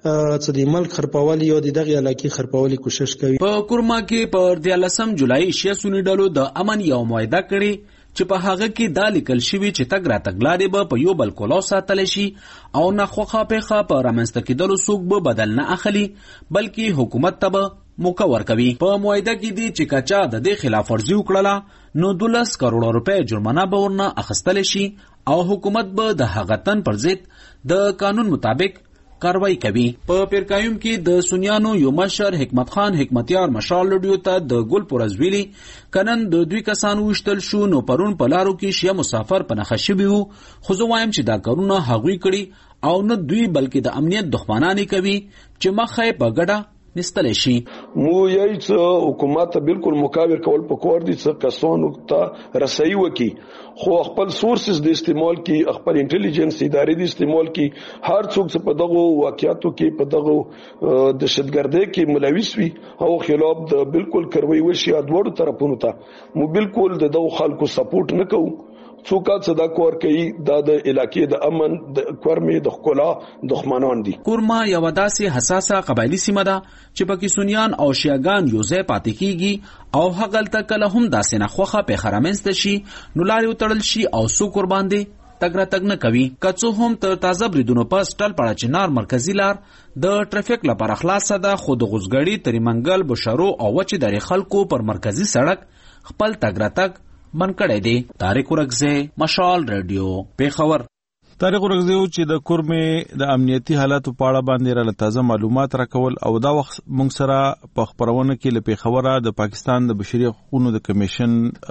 چې د ملک خرپولي او د دغه علاقې خرپولي کوشش کوي. په کورما کې پر دیالسم جولای شیعه سنی ډلو د امن یو معاهده کړي چې په هغه کې دا لیکل شوی چې تګ را تګلارې به په یو بل کولو ساتل شي او نه خوخه پیخه په رامنځته کېدلو څوک به بدل نه اخلي بلکې حکومت ته به موقع ورکوي. په معاهده کې دي چې کچا د دې خلاف ورزي وکړه نو دولس کروڑ روپے جرمانه به ورنه اخیستل شي او حکومت به د هغه تن پر ضد د قانون مطابق کاروایی کوي. په پیرکایم کې د سنیانو یو مشر حکمت خان حکمتیار مشال لډیو ته د ګل پرزویلی کنن د دوی کسان وشتل شو نو پرون په لارو کې شیعه مسافر په نخښه شوي وو خو زه وایم چې دا کارونه هغوی کړي او نه دوی بلکې د امنیت دښمنانې کوي چې مخه په ګډه نستل شي. مو یی چې حکومت ته بالکل مقابل کول پکور دي چې کسانو ته رسایي وکي خو خپل سورسز د استعمال کی خپل انټيليجنس ادارې د استعمال کی هر څوک چې په دغه واقعیتو کې په دغه دهشتګردۍ کې ملوث وي او خلاف د بالکل کاروي وشي ادوړو طرفونو ته مو بالکل دغه خلکو سپورټ نه کوو څوک چې دا کور کوي دا د علاقې د امن د کورمې د خلا دښمنان دي. کورما یو داسې حساسه قبایلی سیمه ده چې پکې سنیان او شیعاګان یو ځای پاتې کیږي او هغلته کله هم داسې نه خوخه په خرامنست شي نو لاري وتړل شي او سو قربان دي تګ را تګ نه کوي. کڅو هم تر تازه بریدونو پس ټل پړه چنار مرکزی لار د ټریفیک لپاره خلاصه ده خو د غوزګړی تری منګل بشرو او وچ د خلکو پر مرکزی سړک خپل تګ را تګ من کړی دی. طارق ورغزه مشال رادیو پیښور. طارق ورغزه چې د کورمې د امنیتي حالاتو په اړه باندې را تازه معلومات راکول او دا وخت مونږ سره په خبرونه کې له پیښوره د پاکستان د بشري حقوقو د کمیشن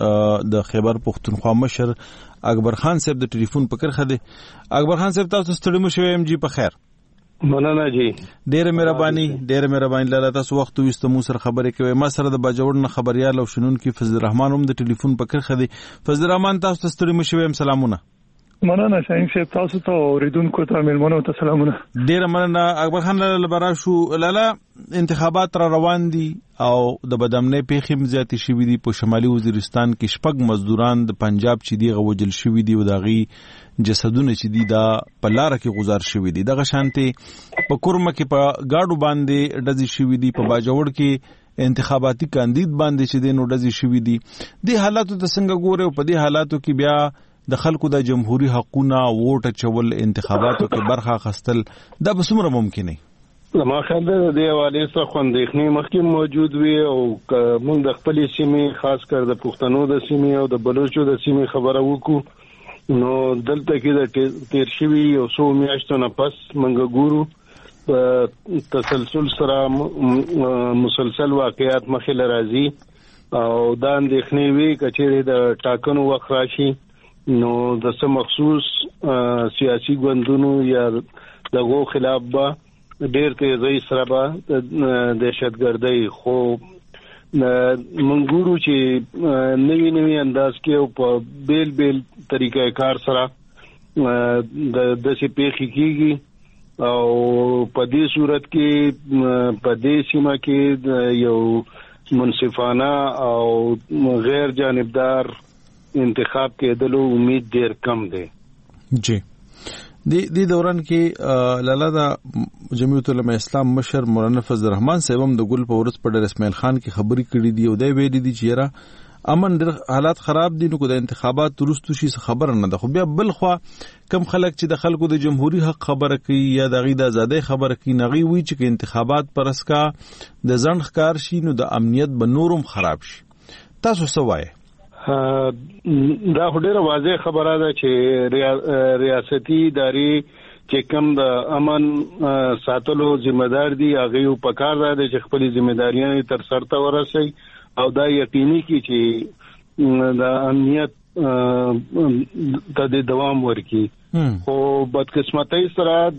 د خیبر پختونخوا مشر اکبر خان صاحب د ټلیفون په کرخه دی. اکبر خان صاحب تاسو ستړي مو شوي ام جی په خیر. مننه جی ډېر مهرباني ډېر مهرباني لاله تاسو وخت وستو مو سره خبرې کوي. ما سره د باجوړ نه خبريال او شنون کې فضل الرحمن هم د ټلیفون په کرخه دی. فضل الرحمن تاسو ته ستړي مو شوي سلامونه. مننه شاهین صاحب تاسو ته اوریدونکو ته مېلمنو ته سلامونه. ډېر مننه اکبر خان لاله براشو لاله انتخابات را روان دي او د بدامنۍ پیښې زیاتې شوې دي په شمالي وزیرستان کې شپږ مزدوران د پنجاب چې دی غوجل شوې دي او داغي جسدونه چې دي دا په لار کې گزار شوې دي. دغه شانته په کورمه کې په گاډو باندې ډزې شوې دي په باجوړ کې انتخاباتي کاندید باندې چې دینو ډزې شوې دي. د حالاتو ته څنګه ګوره او په دې حالاتو کې بیا د خلکو د جمهوریت حقوقونه ووټ چول انتخاباتو کې برخه اخیستل دا به څومره ممکن نه؟ ما خیال ده د حواله سره خوندېخنی مخکې موجود وي او موږ د خپل سیمې خاص کر د پښتنو د سیمې او د بلوچو د سیمې خبره وکړو نو دلته کې د تیر شوی یو څو میاشتو نه پس موږ ګورو په تسلسل سره مسلسل واقعیات مخې لرازي او دا اندېخنی وی کچېره د ټاکنو وخت راشي نو د څه مخصوص سیاسي ګوندونو یا دغه خلاف به ډېر تیزی سره به دهشتګردۍ خو منګورو چې نوی نوی انداز کې او په بیل بیل طریقې کار سره د داسې پیښې کیږي او په دې صورت کې په دې سیمه کې یو منصفانه او غیر جانبدار انتخاب کېدلو امید ډیر کم دی. جی دی دی دوران کې لاله دا جمعیت العلماء اسلام مشر مولانا فضل الرحمن صاحب هم د ګل په ورځ په ډېر اسماعیل خان کې خبري کړې دي او دا ویلي دي چې را امن حالات خراب دي نو کو د انتخابات وروسته شي خبر نه ده. خو بیا بل خو کم خلک چې د خلکو د جمهوریت حق خبره کوي یا د غي د آزادۍ خبره کوي نغي وی چې انتخابات پرسکا د ځند ښکار شي نو د امنیت به نورم خراب شي. تاسو څه وایي؟ دا ډیره واضح خبره ده چې ریاستي ادارې چې کوم د امن ساتلو ذمہ دار دي هغه په کار ده چې خپل ذمہ داریاں تر سر ته ورسوي او دا یقیني کی چې د امنیت ته دوام ورکړي. خو بدقسمتۍ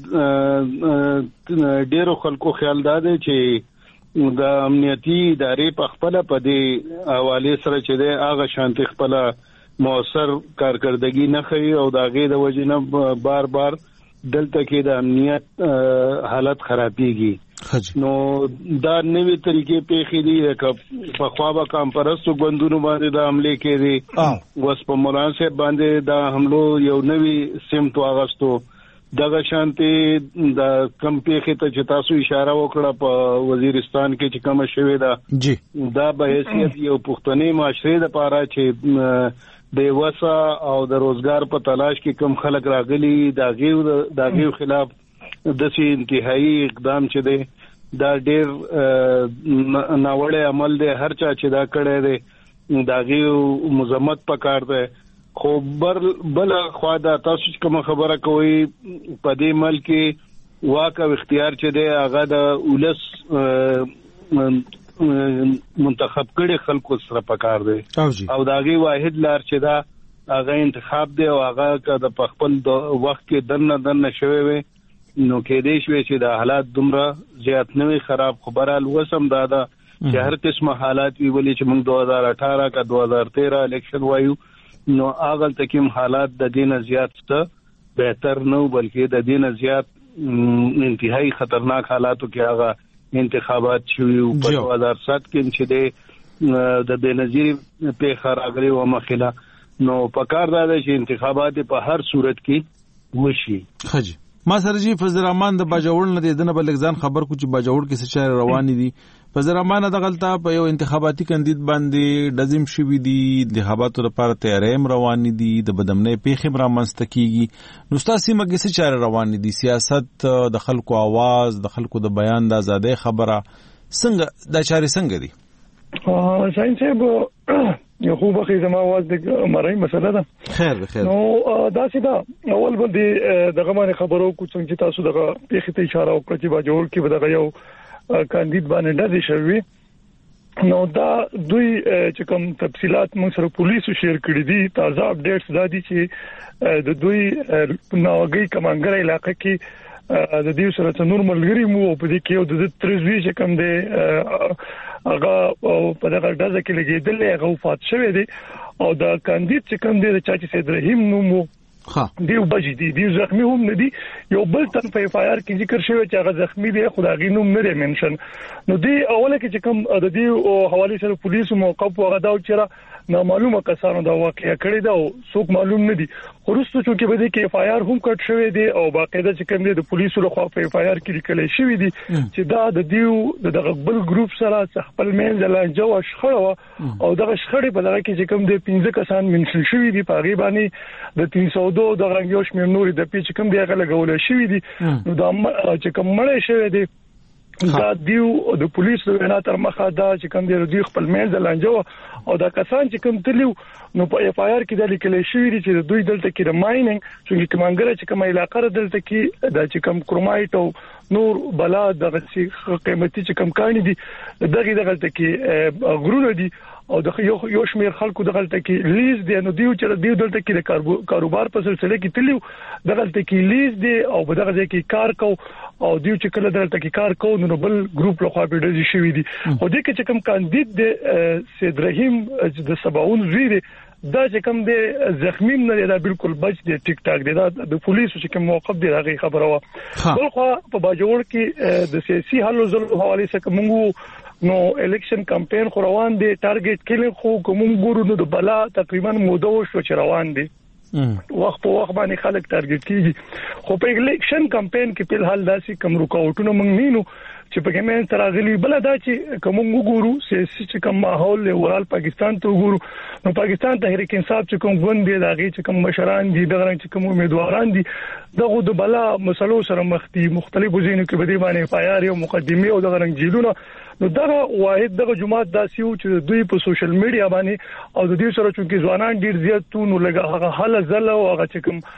سره ډیرو خلکو خیال ده چې د امنیتي ادارې په خپل په دې حواله سره چې د هغه شانتي خپل موثر کارکردګي نه کوي او د هغه د وجنه بار بار دلته کې د امنیت حالت خرابېږي. نو دا نوې طریقې په خېدي په خوابه کمپرستو غوندونو باندې د حمله کېږي وس په مولانا صاحب باندې د حملو یو نوې سمت واغستو دغه شانتي د کم پیخه ته چې تاسو اشاره وکړه په وزیرستان کې چې کوم شوی دا جی دا به حیثیت یو پښتني معاشره د پاره چې د وسا او د روزګار په تلاش کې کم خلک راغلي دا غیو دا غیو خلاف د سي انتهایی اقدام چې دی دا ډیر ناوړه عمل دی. هر چا چې دا کړی دی دا غیو مذمت پکار دی. خو بر بل خوا دا تاسو کوم خبره کوي په دې ملک کې واک او اختیار چې دی هغه د ولس منتخب کړي خلکو سره پکار دی او داغي واحد لار چې دا هغه انتخاب دی او هغه د خپل وخت کې دنه دنه شوی وي نو کې دې شوی چې د حالات دومره زیات نه خراب خبره لوسم دا دا چې هر قسمه حالات وی ولې چې موږ دوه هزار اٹھارہ کا دوه هزار تیرہ الیکشن وایو نو اغل تکیم حالات د دینه زیات څه بهتر نه بلکې د دینه زیات انتهایی خطرناک حالاتو کې هغه انتخابات شوي په دوه هزار سات کې چې د بنظیر په خراغلي و مخله نو پکار دا چې انتخابات په هر صورت کې وشي. خجی ما سره جی فضل الرحمن د باجوړ نه دینه بل ځان خبر کو چې باجوړ کې څه چاره روان دي. فضل الرحمن د غلطه په یو انتخاباتي کاندید باندې دزم شوی دي انتخاباتو لپاره تیاریم روان دي د بدمنې پیخم را منځته کیږي. نو تاسو مګه څه چاره روان دي سیاست د خلکو आवाज د خلکو د بیان د آزادۍ خبره څنګه د چاري څنګه دي؟ اه شاین صاحب یو خو به زما आवाज د مړی مسله ده. خیر خیر نو دا سیدا اول باندې دغه باندې خبرو کو څنګه تاسو دغه پیخه ته اشاره وکړه چې باجوړ کې دغه یو کاندید باندې ډزې شوی نو دا دوی چې کوم تفصيلات موږ سره پولیسو شیر کړی دي تازه اپډیټس دا دي چې د دوی نوګي کمانګر علاقې کې د دې سره نور ملګری مو په دې کې یو د ترزوی چې کوم دی هغه په دغه ډزه کې لګیدل هغه وفات شوی دی او دا کاندید چې کوم دی چې چې سید رحیم نو مو ها دیو بجې دی دیو زخمی هم نه دی یو بل تن په اف آی آر کې ذکر شوی چې هغه زخمی دی خدای نوم نه دی منشن نو دی اوله کې چې کوم د دې حواله سره پولیسو موقف وغدا او چې نامعلومه کسانو دا واقعیا کړی دا او څوک معلوم نه دي. ورسته چې به دې کې اف آی آر هم کټ شوی دی او باقاعده چې کوم دی د پولیسو لخوا په اف آی آر کې لیکل شوی دی چې دا د دیو د غبل ګروپ سره خپل منځ لانجه او شخړه او دغه شخړې په دغه کې چې کوم دی پنځه کسان منشن شوی دی په غیبانی د تین سو دو د رنګیوش مې نوري د پیچ کوم دی هغه لګول شوی دی نو دا چې کوم مړ شوی دی دا دیو د پولیسو نه تر مخه دا چې کوم دی دوی خپل منځ لانجه او دا کسان چې کوم تلیو نو په اف آی آر کې د لیکل شوی دی چې دوی دلته کې د مایننګ چې کمانګره چې کوم علاقې دلته کې د چې کوم کرومایټ او نور بلا دغه قیمتي چې کوم کانی دي دغه دغه کې غرونه دي او د یو یو شمیر خلکو دغه کې لیز دی نو دیو چې دیو دلته کې د کاروبار په سلسله کې تلیو دغه کې لیز دی او دغه کې کار کو او دیو چې کله دلته کې کار کو نو بل ګروپ له خوا به ډزې شوی دی او د کې چې کوم کاندید دی سید رحیم د سباون زیری دا چې کوم دی زخمی نه دی دا بالکل بچ دی ټیک ټاک دی دا د پولیسو چې کوم موقف دی هغه خبره و بل خو په باجوړ کې د سیاسي حل او ځلو حواله سره موږ نو الیکشن کمپاین خو روان دی ټارګټ کلین خو کوم ګورو نو د بلا تقریبا موده شو چې روان دی وخت په وخت باندې خلک ټارګټ کیږي خو په الیکشن کمپاین کې په حال داسې کم رکاوټونه موږ نینو چې په کې مې ترغلي بل دا چې کوم وګورو سیاسي چې کوم ماحول له ورال پاکستان ته وګورو نو پاکستان تحریک انصاف چې کوم غوند دی داږي چې کوم مشران دي دغه چې کوم امیدواران دي دغه د بلا مسلو سره مخ دي مختلفو ځینو کې بده باندې فایار او مقدمه او دغه رنګ جیلونه نو دغه واحد دغه جماعت داسي و چې دوی په سوشل میډیا باندې او د دې سره چې ځوانان ډیر زیات نو لګه هغه حل زله او هغه چې کوم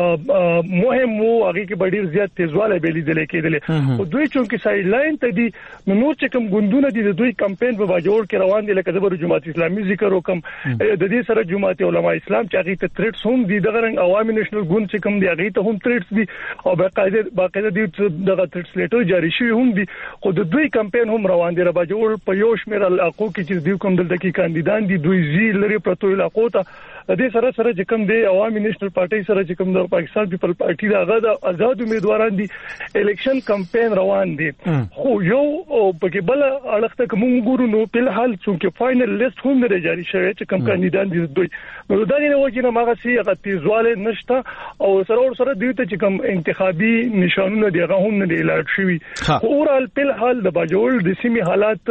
مهم وو هغه کې ډیر زیات تیزواله به لیدل کېدل او دوی چې سایډ لاین ته دي نو نور چې کوم ګوندونه دي د دوی کمپاین په باجوړ کې روان دي لکه د جماعت اسلامي ذکر وکم د دې سره جماعت علماء اسلام چې هغه ته تریټس هم دي دغه رنګ عوامي نېشنل ګوند چې کوم دي هغه ته هم تریټس دي او باقاعده باقاعده دي دغه تریټس لیټر جاری شوی هم دي خو د دوی کمپاین هم روان دي باجوړ په یو شمېر علاقو کې چې دوی کوم دلته کې کاندیدان دي دوی زی لري پروتو علاقو ته د دې سره سره چې کوم دی عوامي نېشنل پارټي سره چې کوم د پاکستان پیپل پارټي دا غدا آزاد امیدواران دي الیکشن کمپاین روان دي خو یو په کې بل اړخته کوم ګورو نو په حال چې فائنل لیست هم نه جاری شوی چې کوم کاندیدان دي دوی نو دا نه وایي چې ماغه سي هغه تیزواله نشته او سره سره دوی ته چې کوم انتخابي نشانونه دی هغه هم نه اعلان شوی اورال په حال د باجوړ د سیمې حالات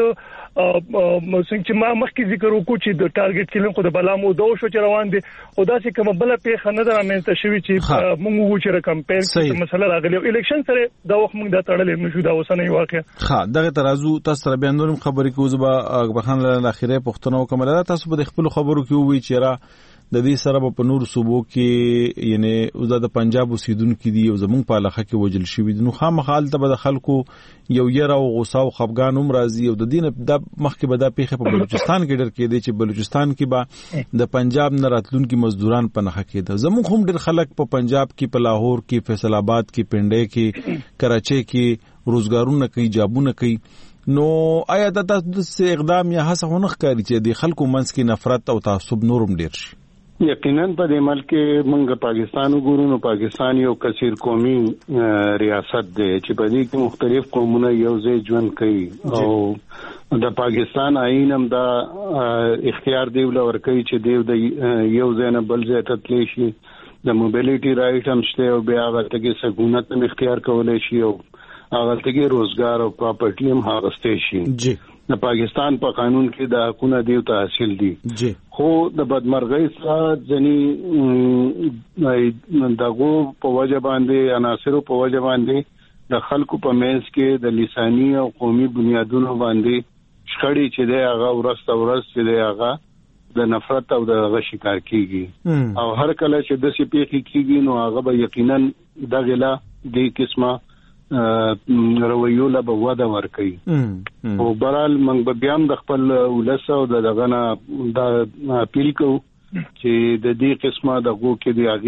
څنګه چې ما مخکې ذکر وکړو چې د ټارګټ کلین خو د بلامو دوه شو چې روان دي او دا چې کوم بل پیښه نه ده مې شوی چې موږ وو چې کمپیر کې مسله راغلی الیکشن سره دا وخت موږ دا تړلې نشو دا وسنه واقع ها دغه ترازو تاسو سره بیان نورم خبرې کوو زبا بخان له اخیره پښتنو کومه تاسو په خپل خبرو کې وی چې را د دې سره په نور صوبو کې یعنی اوسه د پنجاب اوسیدونکو دي او زمونږ په علاقه کې وجل شوی دي نو خامخال ته به خلکو یو یره او غوسه او خفګان هم راځي او د دین د مخکې به دا پیښه په بلوچستان کې ډر کې دي چې بلوچستان کې به د پنجاب نه راتلونکو مزدوران په نخښه کې ده زمونږ هم ډیر خلک په پنجاب کې په لاهور کې فیصل آباد کې پنډې کې کراچي کې روزګارونه کوي جابونه کوي نو آیا دا د اقدام یا هڅه ونه ښکاري چې د خلکو منځ کې نفرت او تعصب نورم ډیر شي یقینا په دې ملک موږ پاکستان وګورو نو پاکستان یو کثیر قومي ریاست دی چې په دې کې مختلف قومونه یو ځای ژوند کوي او د پاکستان آئین هم دا اختیار دی ولور کوي چې دیو د یو ځای نه بل ځای ته تللی شي د موبیلیټي رائټ هم شته او بیا هغه ته سکونت هم اختیار کولای شي او هغه ته روزګار او پراپرټي هم هغسته شي جی د پاکستان په قانون کې د حقوقو دیو ته حاصل دي جی خو د بدمرغۍ سره ځنی دغه په وجه باندې عناصرو په وجه باندې د خلکو په منځ کې د لساني او قومي بنیادونو باندې شخړې چې دی هغه ورسته ورس چې دی هغه د نفرت او د شکار کیږي او هر کله چې د سي پیخي کیږي نو هغه به یقینا دغه لا د قسمه رویو له بوده ور کوي او برال منګ به بیا د خپل ولسو د دغه نه د اپیل کو چې د دې قسمه د غو کې دی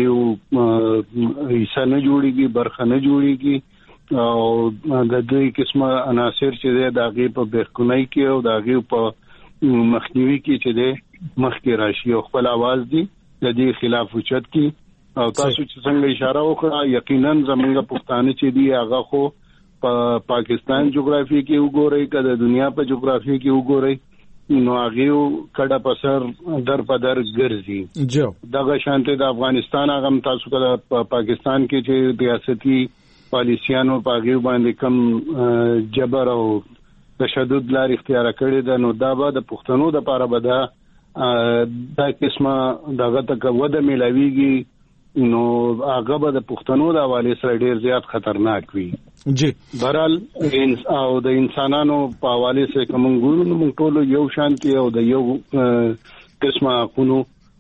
هغه حصہ نه جوړيږي برخه نه جوړيږي او د دې قسمه عناصر چې د هغه په بهکونای کې او د هغه په مخنیوي کې چې د مخکې راشي او خپل आवाज دی د دې خلاف اوچت کی او تاسو چې څنګه اشاره وکړه یقینا زمونږ پښتانه چې دی هغه خو په پاکستان جغرافي کې وګورئ کله د دنیا په جغرافي کې وګورئ نو هغه کډه پسر در په در ګرځي جو دغه شانته د افغانستان هغه تاسو کله په پاکستان کې چې ریاستي پالیسیانو په هغه باندې کم جبر او تشدد لار اختیار کړی ده نو دا به د پښتنو د لپاره به دا د قسمه دغه تک وده ملاويږي نو هغه به د پښتنو د حواله سره ډیر زیات خطرناک وي جی برال او د انسانانو په حواله سره کوم ګورو نو موږ ټول یو شانتي او د یو قسمه قانو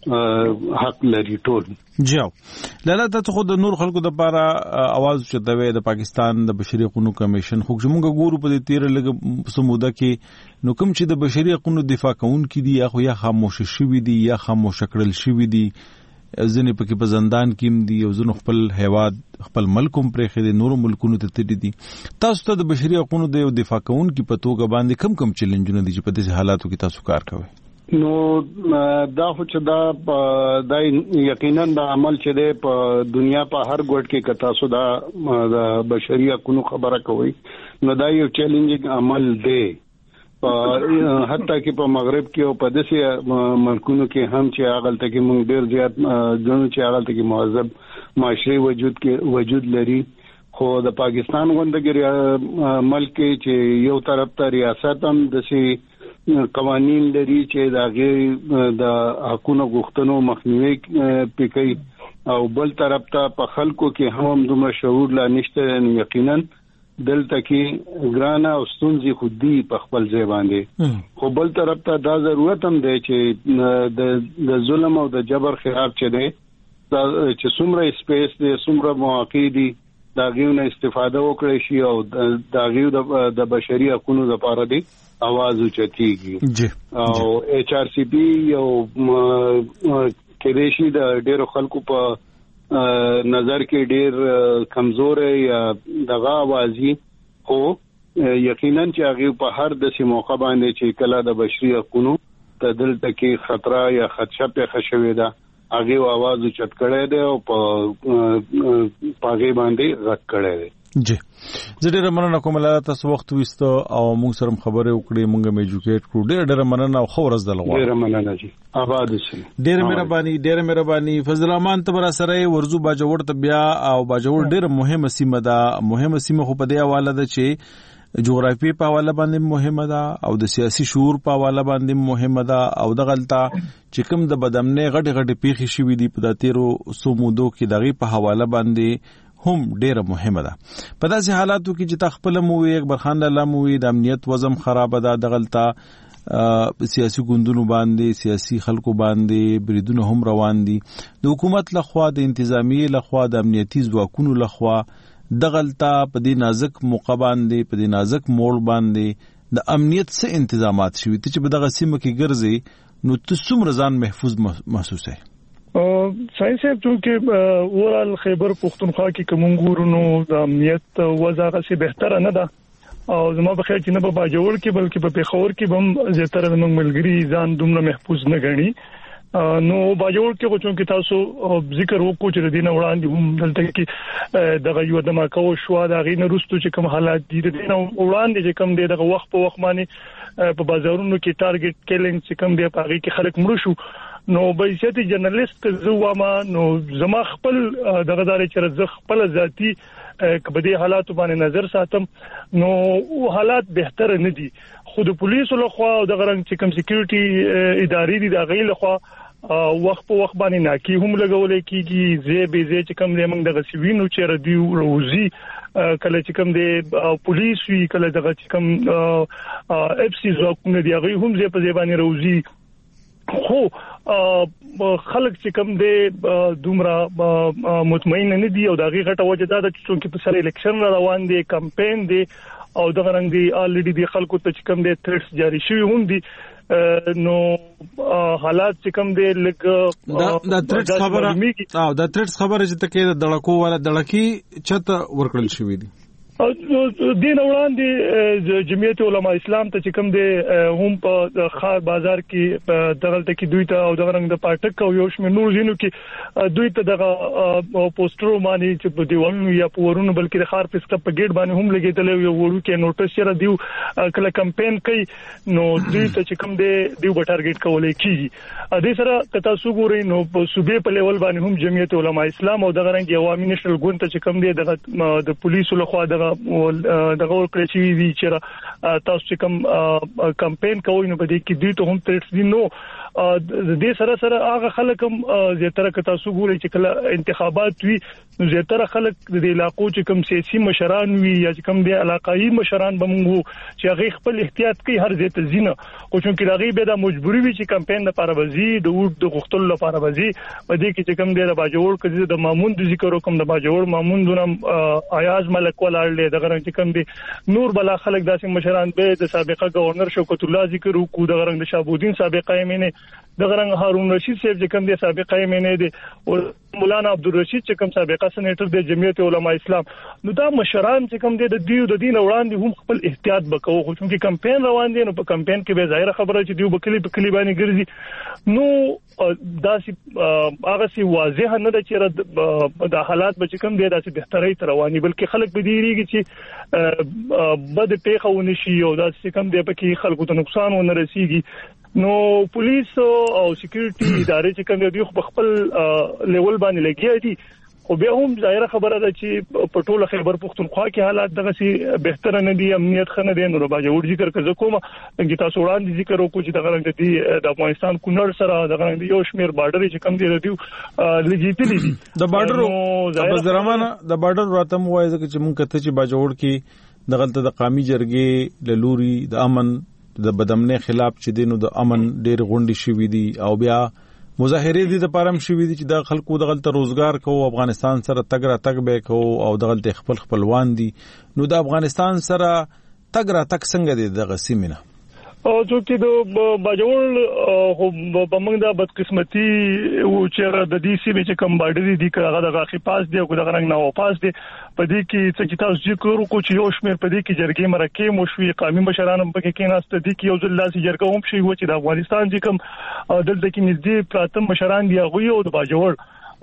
حق لري ټول جاو لاله ته خو د نور خلکو د لپاره आवाज چتوي د پاکستان د بشري حقوقو کمیشن خو موږ ګورو په تیر لګ سموده کې نو کوم چې د بشري حقوقو دفاع کوونکې دي یا خو یا خاموش شوي دي یا خاموش کړل شوي دي ځنې پکې په زندان کې دي او ځنه خپل هیواد خپل ملکوم پرې خېد نور ملکونو ته تدي دي تاسو ته د بشري حقوقو د دفاع کوونکې په توګه باندې کم کم چیلنجونه دي چې په دې حالاتو کې تاسو کار کوئ نو دا خو چې دا د یقینا د عمل چې د په دنیا په هر ګوټ کې کتا سو دا د بشري حقوقو خبره کوي نو دا یو چیلنجینګ عمل دی حتی کې په مغرب کې او په داسې ملکونو کې هم چې هغه ته کې موږ ډیر زیات ګڼو چې هغه ته کې مهذب معاشري وجود کې وجود لري. خو د پاکستان غونډګری ملک چې یو طرف ته ریاست هم داسې قوانين لري چې داغه د حقوقو غوښتنو مخنیوي پکې او بل طرف ته په خلکو کې هم دومره شعور لا نشته. یقینا دلته کې ګرانه او ستونزې خودي په خپل ځای باندې. خو بل طرف ته دا ضرورت هم دی چې د د ظلم او د جبر خلاف چې دی چې څومره سپیس دی څومره مواقع دي دا غوونه استفاده وکړي شي او دا غو د بشري حقوقو لپاره دی आवाज اوچتيږي. او ایچ آر سی پی یو کې دیشي د ډیرو خلکو په نظر کې ډیر کمزور یا دغه اوازي خو یقینا چې هغه په هر داسې موقع باندې چې کله د بشري حقوقو ته دلته کې خطر یا خدشه په خښوي دا هغه आवाज چت کړي دی او په پاګې باندې غږ کړي دی. جی زه ډېر مننه کوم لاله تاسو وخت وست او موږ سره خبرې وکړې موږ مې ایجوکیټ کړو. ډېر ډېر مننه او خو ورځ دلغه. ډېر مننه جی آباد شي. ډېر مهرباني ډېر مهرباني. فضل الرحمن ته بر سره ورزو باجوړ ته بیا او باجوړ ډېر مهمه سیمه ده. مهمه سیمه خو په دې حواله ده چې جغرافي په حواله باندې مهمه ده او د سیاسي شعور په حواله باندې مهمه ده او د غلطه چې کوم د بدامنې غټ غټ پیخي شوې دي په داتیرو سومودو کې دغه په حواله باندې هم ډیره مهمه ده. په داسې حالاتو کې چې تخپل مو یک برخان الله مو د امنیت وزم خراب ده د غلطه سیاسي ګوندونو باندې سیاسي خلکو باندې بریدونه هم روان دي. د حکومت لخوا د انتظامی لخوا د امنیتي ځواکونو لخوا د غلطه په دې نازک موقع باندې په دې نازک موړ باندې د امنیت څخه تنظیمات شوي چې په دغه سیمه کې ګرځي نو تاسو مرزان محفوظ محسوسه. ساينس صاحب چې اورال خیبر پختونخوا کې کومګورونو د امنیت وضعه سي بهتره نه ده او زما په خیال چې نه په باجوړ کې بلکې په پیښور کې هم زیاتره د ملګری ځان دومره محفوظ نه غني. نو باجوړ کې کوم کې تاسو ذکر وکړو چې د دینه وړاندې هم دلته کې دغه یو د ماکو شو دا غینه رستو چې کوم حالات دي د دینه وړاندې چې کوم دغه وخت په وخت باندې په بازارونو کې ټارګټ کیلینګ چې کوم دی په هغه کې خلک مړ شو. نو بهیت جرنالست زوما نو زما خپل دغه داري چې زه خپل ذاتی کبدي حالات باندې نظر ساتم نو حالات بهتر نه دي. خود پولیسو له خوا او دغه رنګ چې کوم سکیورټي ادارې دي دغه له خوا وخت په وخت باندې ناکي هم لګولې کیږي زه به زه چې کوم موږ دغه سوینو چې ردیو روزي کله چې کوم د پولیس وی کله دغه چې کوم اف سی زوکونه دی هغه هم زه په ځبانه روزي. خو خلک چې کوم دی دومره مطمئن نه دي او دغه غټه وجه دا چې په سره الیکشن روان دي کمپاین دي او دغه رنګ دي الریډي دي خلکو ته چې کوم دي تھریټس جاری شوی هم دي. نو حالات چې کوم دي لګ دا تھریټس خبره او دا تھریټس خبره چې تکي د دړکو ولا دړکی چته ورکړل شوی دي. دین وړاندې جمعیت علماء اسلام ته چې کوم دي هم په خار بازار کې دغلت کې دوی ته او دغه رنګ د پټک او یو شمه نور زینو کې دوی ته دغه پوسټرو باندې چې په دیوالونو یا په ورونو بلکې د خار پسته په گیټ باندې هم لګیدل یو وړو کې نوټس سره دیو کله کمپاین کوي نو دوی ته چې کوم دي دیو په ټارګټ کولای کیږي. د سره تاسو ګورئ نو په صوبې په لیول باندې هم جمعیت علماء اسلام او دغه رنګ عوامي نېشنل ګوند ته چې کوم دي دغه د پولیسو لخوا دغه دغه ورکړی چې وی چې تاسو چې کوم کمپاین کوي نو په دې کې دوی ته هم ترټس دي. نو د دې سره سره هغه خلک هم زیاتره که تاسو ګورئ چې کله انتخابات وي نو زیاتره خلک د علاقو چې کوم سیاسي مشران وي یا چې کوم د علاقايي مشران بمغو چې هغه خپل احتیاط کوي هر ځای ته زینه خو چې هغه به د مجبوري وي چې کمپاین لپاره وزي د ووټ د غختلو لپاره وزي په دې کې چې کوم د باجوړ کړي د مامون د ذکر وکم د باجوړ مامون دونم ایاز ملک ولړل دغه رنګ چې کوم دي نور بلا خلک داسې مشران به د سابقه گورنر شوکت الله ذکر وکړو دغه رنګ د شابودین سابقه یې مینه د غرنګ هارون رشید صاحب چې کوم دی سابقه یې مینه دی او مولانا عبدالرشید چې کوم سابقه سېنیټر دی جمعیت علماء اسلام نو دا مشران چې کوم دی د دیو د دین وړاندې هم خپل احتیاط وکړو خو چې کمپاین روان دي نو په کمپاین کې به ظاهر خبره چې دیو بکلی په کلی باندې ګرځي نو دا سي هغه سي واضح نه ده چې د حالات به کوم دی دا سي بهتري تر رواني بلکې خلک به دیریږي چې بد پیښه ونشي او دا سي کوم دی په کې خلکو ته نقصان ونه رسیږي نو پولیس او سکیورټي ادارې چې کوم دی په خپل لیول باندې لګیا دي او به هم ظاهر خبره ده چې په ټوله خیبر پختونخوا کې حالات دغه سي بهتر نه دي امنیت خنه دي نو باجه ور ذکر کوم کوم چې تاسو وړاندې ذکر وکړو چې دغه رنګ دي د افغانستان کونړ سره دغه رنګ یو شمیر بارډر چې کم دي دیو لګیتلي دي د بارډر د بزرمانه د بارډر راته مو وایي چې مونږ کته چې باجه ور کې دغه د قومي جرګې لوري د امن د بدامنۍ خلاف چې دینو د امن ډېر غونډې شوې دي او بیا مظاهره دي د پارم شوې دي چې د خلکو د غلط روزګار کوو افغانستان سره تګ را تګ به کوو او د غلط خپل خپلوان دي نو د افغانستان سره تګ را تګ څنګه دي د غسیمینه او چې د باجوړ خو په موږ د بدقسمتي او چې د دې سیمې چې کوم باډري دي کړه د غاخي پاس دی او د غرنګ نو پاس دی په دې کې چې تاسو ذکر وکړو چې یو شمیر په دې کې جرګې مرکه مشوي قومي مشران په کې کېناست دي کې یو ځل لاسي جرګه هم شي و چې د افغانستان چې کوم دلته کې نږدې پراتم مشران دی هغه یو د باجوړ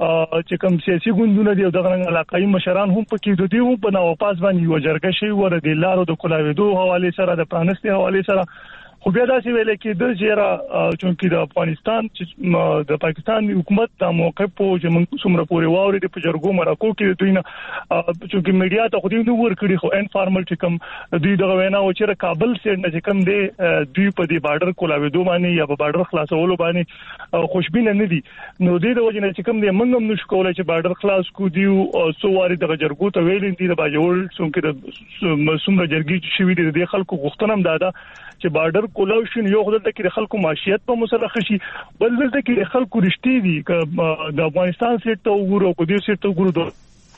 چې کوم سیاسي ګوندونه دي او د غرنګ علاقايي مشران هم په کې د دې په نو پاس باندې یو جرګه شي ور د لارو د کولاویدو حواله سره د پرانستي حواله سره خو بیا دا چې ویل کې د جیرا چونکی د افغانستان چې د پاکستان حکومت د موقف په چې موږ څومره پورې واوري د پجرګو مرکو کې دوی نه چونکی میډیا ته خو دوی نو ورکړي خو انفارمل چې کوم دوی د وینا او چې کابل سره نه چې کوم دی دوی په دې بارډر کولاویدو باندې یا په بارډر خلاصولو باندې خوشبینه نه دي نو دوی د وجه نه چې کوم دی موږ هم نشو کولای چې بارډر خلاص کو دی او سو واري د جرګو ته ویل دي د باجوړ څونکي د څومره جرګي چې وی دي د خلکو غوښتنه هم دادا چې بارډر کولاوشن یو خدای ته کې خلکو معاشيت په مسلخ شي بل دلته کې خلکو رښتې دي ک د افغانستان سره ته وګورو کو دې سره ته وګورو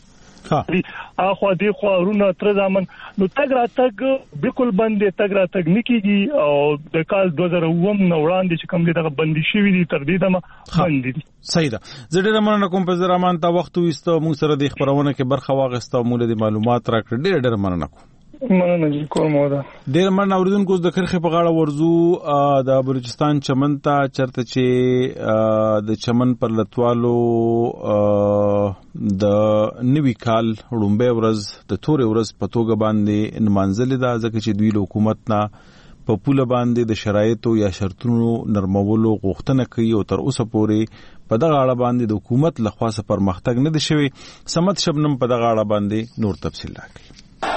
ها اخو دې خو ورونه تر ځامن نو تګ را تګ بالکل باندې تګ را تګ نکېږي او د کال دوه زره اووه نو وړاندې چې کوم دغه بندي شوی دي تر دې دمه باندې دي صحیح ده زه ډېر مننه کوم په زرامان تا وخت وستو موږ سره د خبرونه کې برخه واغسته مول د معلومات راکړ ډېر ډېر مننه کوم مننه جی کوم ودا ډیر من اوریدونکو د کرخه په غاړه ورزو د بلوچستان چمن ته چرته چې د چمن پر لټوالو د نوي کال وړومبه ورځ د تورې ورځ په توګه باندې نمانځل دا ځکه چې دوی حکومت نه په پوله باندې د شرایطو یا شرطونو نرمولو غوښتنه کوي او تر اوسه پورې په دغه اړه باندې د حکومت لخوا څخه پرمختګ نه دی شوی سمت شبنم په دغه اړه باندې نور تفصیل راکړي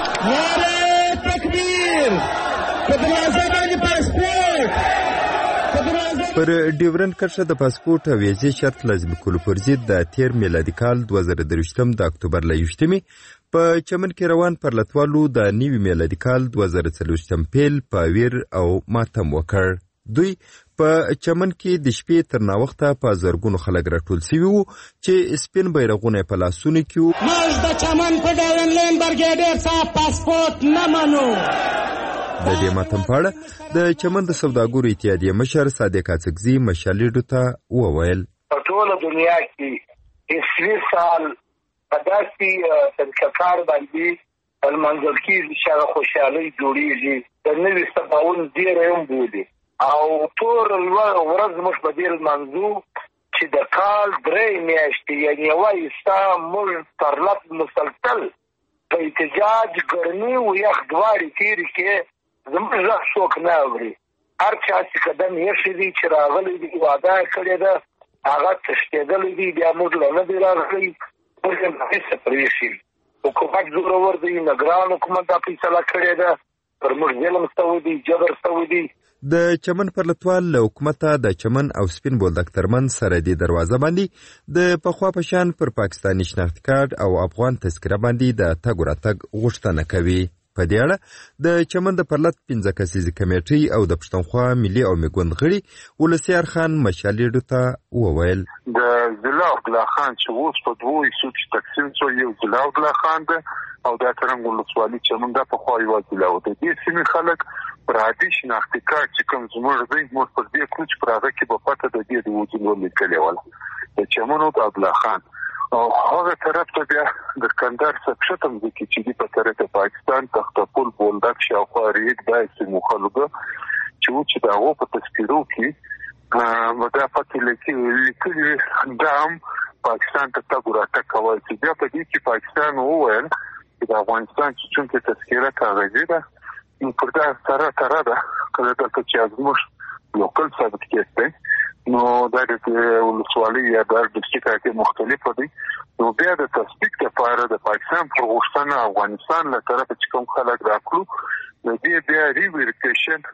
تکبیر په دروازه باندې پاسپورت پر ډیورنډ کرښه د پاسپورت او ویزې شرط لازم کولو پر ضد د تیر میلادي کال دوه زره درویشتم د اکتوبر له یوشتمې په چمن کې روان پر لټوالو د نوي میلادي کال دوه زره څلوېښتم پیل په ویر او ماتم وکړ دوی په چمن کې د شپې تر ناوخته په زرګونو خلک راټول شوي وو چې سپین بیرغونه په لاسونو کې وو موږ د چمن په ډیورنډ برګیډر صاحب پاسپورت نه منو د دې ماتم په اړه د چمن د سوداګرو اتحادیې مشر صادق اڅکزي مشالېډو ته وویل په ټوله دنیا کې عیسوي سال په داسې طریقه‌کار باندې المنځل کې چې خوشحالي جوړیږي د نوي سباون ډېر هم بودي او ټول ورځ موږ په دې منځو چې د کال درې میاشتې یعنی یوه ایستا موږ تر لپ مسلسل په احتجاج ګرمي او یخ دواړې تېرې کې زموږ غږ څوک نه اوري هر چا چې قدم ایښی دی چې راغلی دی واده یې کړې ده هغه تښتېدلی دی بیا موږ له نه دی راغلی موږ یې هېڅ پرېښي حکومت زورور دی نګران حکومت دا فیصله کړې ده پر موږ ظلم شوی دی جبر شوی دی د چمن پر لټوال له حکومته د چمن او سپین بولدک ترمنځ سرحدي دروازه باندې د پخوا په شان پر پاکستاني شناخت کارت او افغان تذکره باندې د تګ راتګ غوښتنه کوي په دې اړه د چمن د پرلط پنځه کسیزې کمیټې او د پښتونخوا ملي او میګوند غړي ولسیار خان مشالېډو ته وویل د ضلع عبدالله خان چې اوس په دوو حصو کې تقسیم شو یو ضلع عبدالله خان ده او دا ترنګ ولسوالي چمن دا پخوا یوه ضلع وه د دې سیمې خلک پرادي شناختی کارت چې کوم زموږ دی موږ پر دې کوچ پراده کې په پته د دې د وجود لیکلې ولا د چمنو د عبد الله خان او هغه طرف ته بیا د کندهار سبشتم د کې چې په طرف ته پاکستان تختپول بولدک شاوخوا ریګ داسې مخالفه چې چې دا و په تذکرو کې مدا پته لیکلي دام پاکستان ته تګورا کوي چې بیا په دې کې پاکستان وویل چې د افغانستان چې څنګه تذکره کاغذي ده نو پر دا سره سره ده کله دلته چې ازموش لوکل ثابت کېږي نو دا د ولسوالۍ یا د ډیسټریکټ کې مختلف دي نو بیا د تصدیق لپاره د پاکستان پر غوښتنه افغانستان له طرفه چې کوم خلک راکړو نو دې بیا ریویریفیکیشن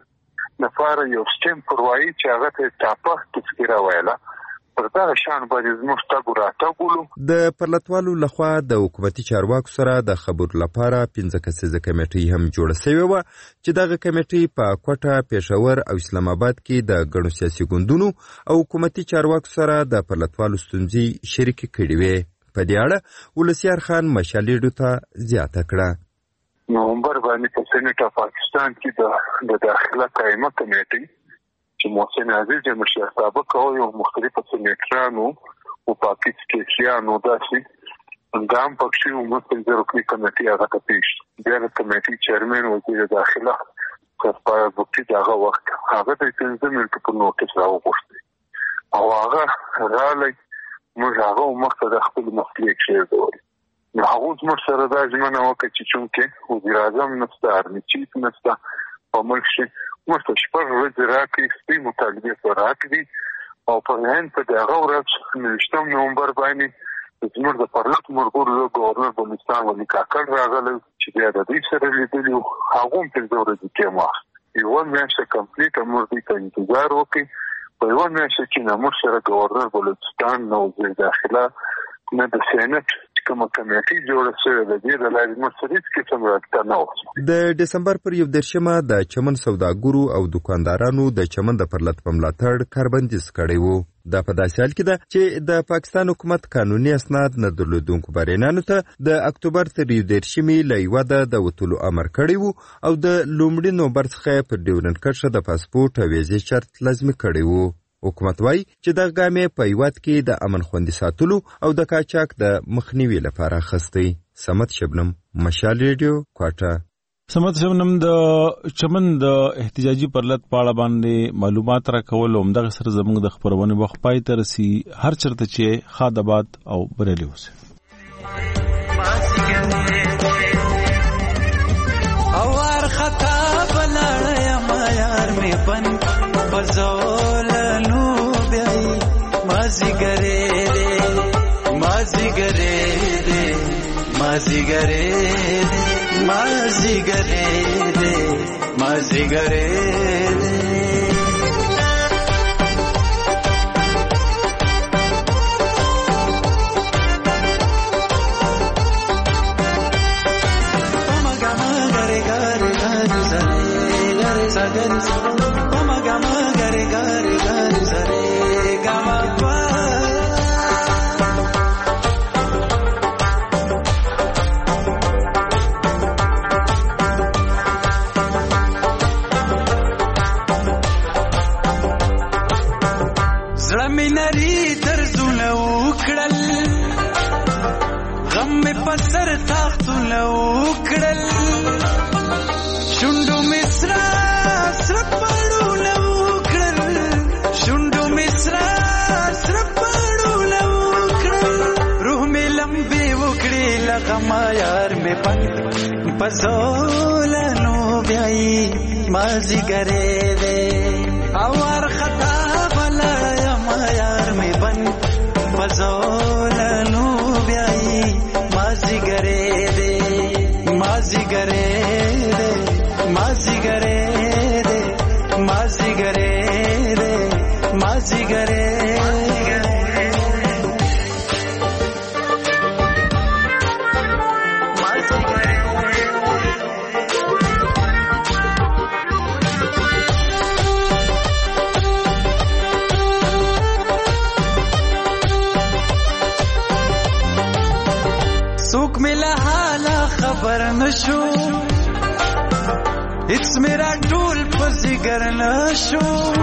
لپاره یو سټیم پروایي چې هغه ته تاپه تذکره وایله پردا شان باندې زموږ تاسو راټاکولو د پرلطوالو لخوا د حکومتي چارواکو سره د خبرو لپاره پنځه کسیزه کمیټې هم جوړه شوې و چې دغه کمیټې په کوټه پېښور او اسلام آباد کې د ګڼو سیاسي ګوندونو او حکومتي چارواکو سره د پرلطوالو ستونزې شریکې کړې وې په دې اړه ولسیار خان مشالېډو ته زیاته کړه نومبر باندې په سېنات پاکستان کې د داخله قائمه کمیټې چې محسن عزیز د مشر سابق او یو مختلفو سېنیټرانو او پاکستانیانو داسې اندام پکشي او مستند رکنی کمیټې هغه ته پیش بیا د کمیټې چیرمن وزیر داخله کسپار بوکي دغه وخت هغه د پنځه منټو په نوټس راوغوښتي او هغه رالی موږ هغه مخته د خپل مسلک شیردوري نو هغه موږ سره د ځمنه وکړي چې چونکه وزیر اعظم نسته ارنچیت نسته په ملک شي موږ شپږ ورځې راکړي سپي مطالبې پر راکړي او په هند په دغه ورځ نوشتم نومبر باندې زموږ د پرلط مرګور له گورنر بلوچستان ولي کاکړ راغلی چې بیا د دې سره لیدلي هغه هم په ورځ کې ما یو میاشت کمپلیټ موږ دې ته انتظار وکړي په یو میاشت کې موږ سره گورنر بلوچستان نو وزیر داخله نه د سېنات کومه کمیټې جوړه شوې ده د دې لارې مسؤلیت کې څنګه راځي نو د دسمبر پر یو درشمه د چمن سوداګرو او دکاندارانو د چمن د پرلط په ملاتړ کاربندیز کړی وو دا په داسې حال کې ده چې د پاکستان حکومت قانوني اسناد نه درلودونکو بارینانو ته د اکتوبر تر یو درشمې له یوه د وتلو امر کړی وو او د لومړي نومبر څخه په ډیورنډ کرښه د پاسپورت او ویزې شرط لازمي کړی وو حکومت وايي چې د غامې په هیواد کې د امن خوندي ساتلو او د قاچاق د مخنیوي لپاره اخیستی سمت شبنم مشال ریډیو کوټه سمت شبنم د چمن د احتجاجي پرلط پاړه باندې معلومات راکول هم دغه سره زموږ د خبرونه وخت پای تر سي هر چرته چې خادبات او بریلی اوسه اور خطا بلړ ما یار می بن بزول مازیګره دې مازیګره دې مازیګره دې مازیګره دې مازیګره دې پسر تاختونه وکړل شوندو مصرا سر پړونه وکړل شوندو مصرا سر پړونه وکړل روح می لمبي وکړي لغه ما یار می پن پزولنو بیاي مازیګره دې اور خطا بلا ما یار می پن پزولنو بیاي مازیګره دې مازیګره دې مازیګره دې مازیګره دې مازیګره خبر نشو هیڅ میرا ټول په ځیګر نشو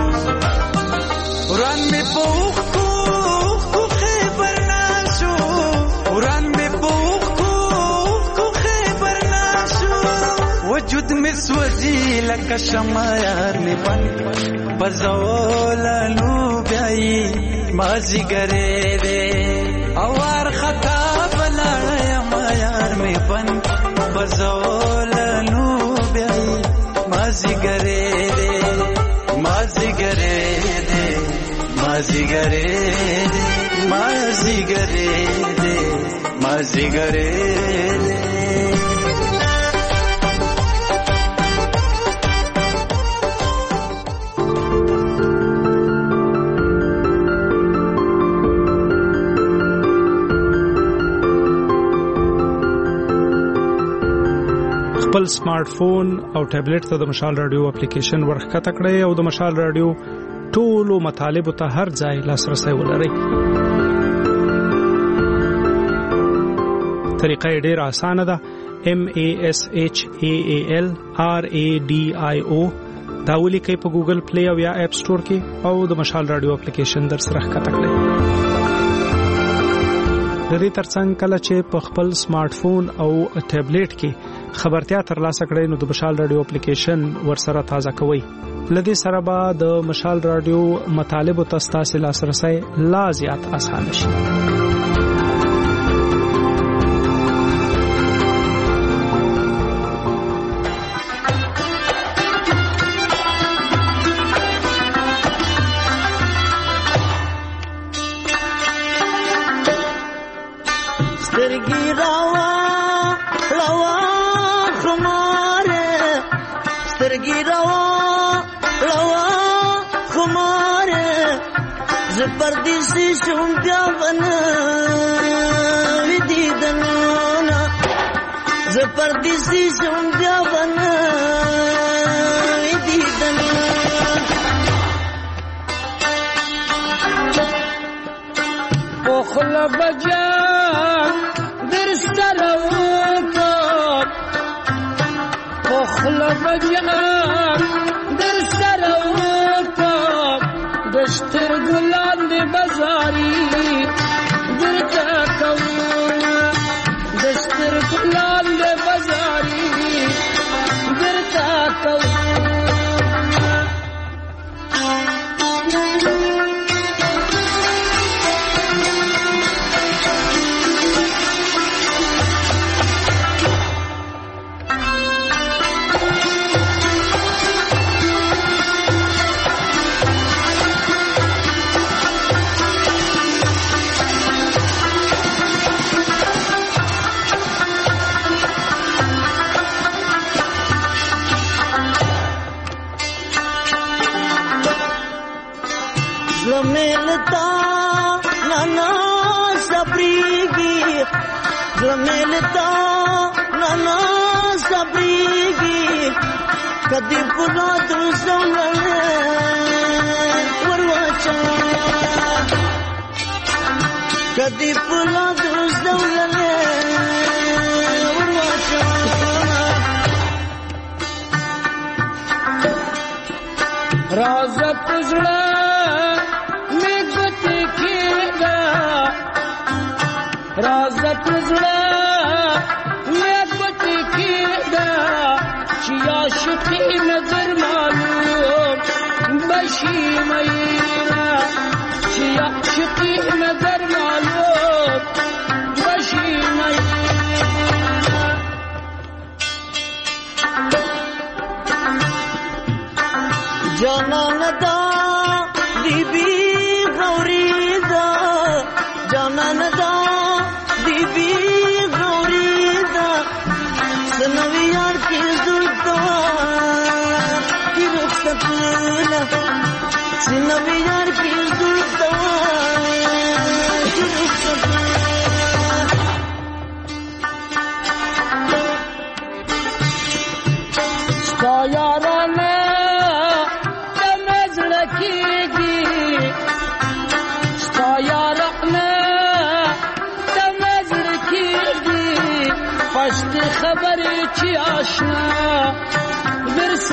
وران می په خو خو خبر نشو وران می په خو خو خبر نشو وجود می سوځي لکه شمع یار می بن پزولانو بیاي مازی ګرې دې اور خطا بلا ما یار می بن پزولانو بیاي مازی ګرې دې مازی ګرې دې مازی ګرې دې مازی ګرې دې مازی ګرې دې خپل سمارټ فون او ټابلیټ ته د مشال رادیو اپلیکیشن ورخته کړئ او د مشال رادیو ټولو مطالب ته هر ځای لاسرسي ولرئ. طریقه ډېره اسانه ده. M A S H A A L R A D I O دا ولیکئ په ګوګل پلی او یا اپ سٹور کې او د مشال رادیو اپلیکیشن در سره ښکته کړئ. د دې ترڅنګ کله چې په خپل سمارټ فون او ټابلیټ کې خبرتیا ترلاسه کړئ نو د مشال رادیو اپلیکیشن ورسره تازه کوئ. لدې سره به د مشال رادیو مطالب او تاسو لاسرسي لا زیات آسان شي. پردیسی شوم بیا بنا ویدیدنونا ز پردیسی شوم بیا بنا ویدیدنونا پخلا بجا درستروکا پخلا بجا درستروکا دشتر گلان دی بازاری درتا کونا دشتر گلان دی بازاری درتا کونا मिलता नाना सबरीगी मिलता नाना सबरीगी कदी पुला दुसवले वरवाचा कदी पुला दुसवले वरवाचा राज पुजड़ा رازت زړه مې پټ کېدا چې عاشقي نظر معلوم بشي مېنا چې عاشقي نظر معلوم بشي مېنا جانا ندا بیبي غوريدا جانا ندا بیبی غوریدا سنویار کی زلطا کی رخصتنا سنویار کی زلطا کی رخصتنا ستا یارانا دمزل کیگی ستا یارانا پشت خبر چی آشنا ورس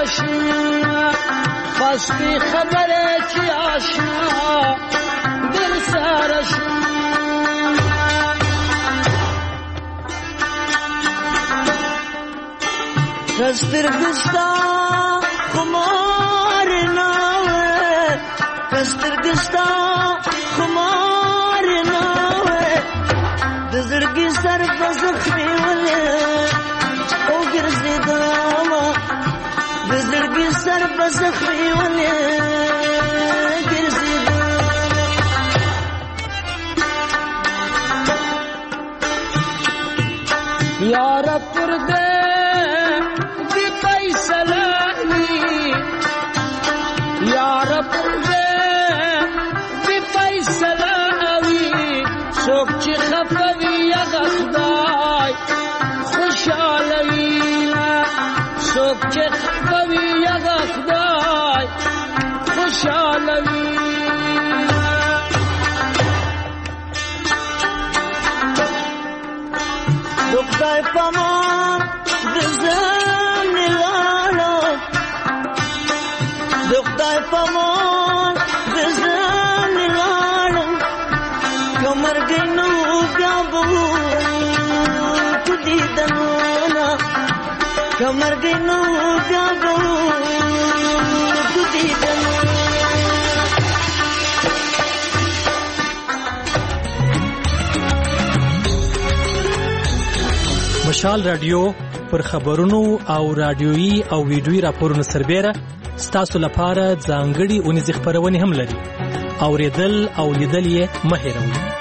آشنا خواستی خبره چی آشنا دل سرشنا کستر گستا خمار ناوه کستر گستا خمار ناوه دزرگی سر بزخمی ولی او گرزی داما دزرگی سر بزخمی ولی گرزی داما یارا پرده یارب دے بی فیصلہ اوی سوک چی خفوی اغا خدای خوشحالوی سوک چی خفوی اغا خدای خوشحالوی دکتای پامان دزن نلالو دکتای پامان دزن نلالو کمر گینو گابو کدی دنونا کمر گینو گابو کدی دنونا مشال رادیو پر خبرونو او رادیویي او ویډیویي راپورونو سربېره ستاسو لپاره ځانګړي اونیزې خپرونې هم لري. اوریدل او لیدل یې مه هېروئ.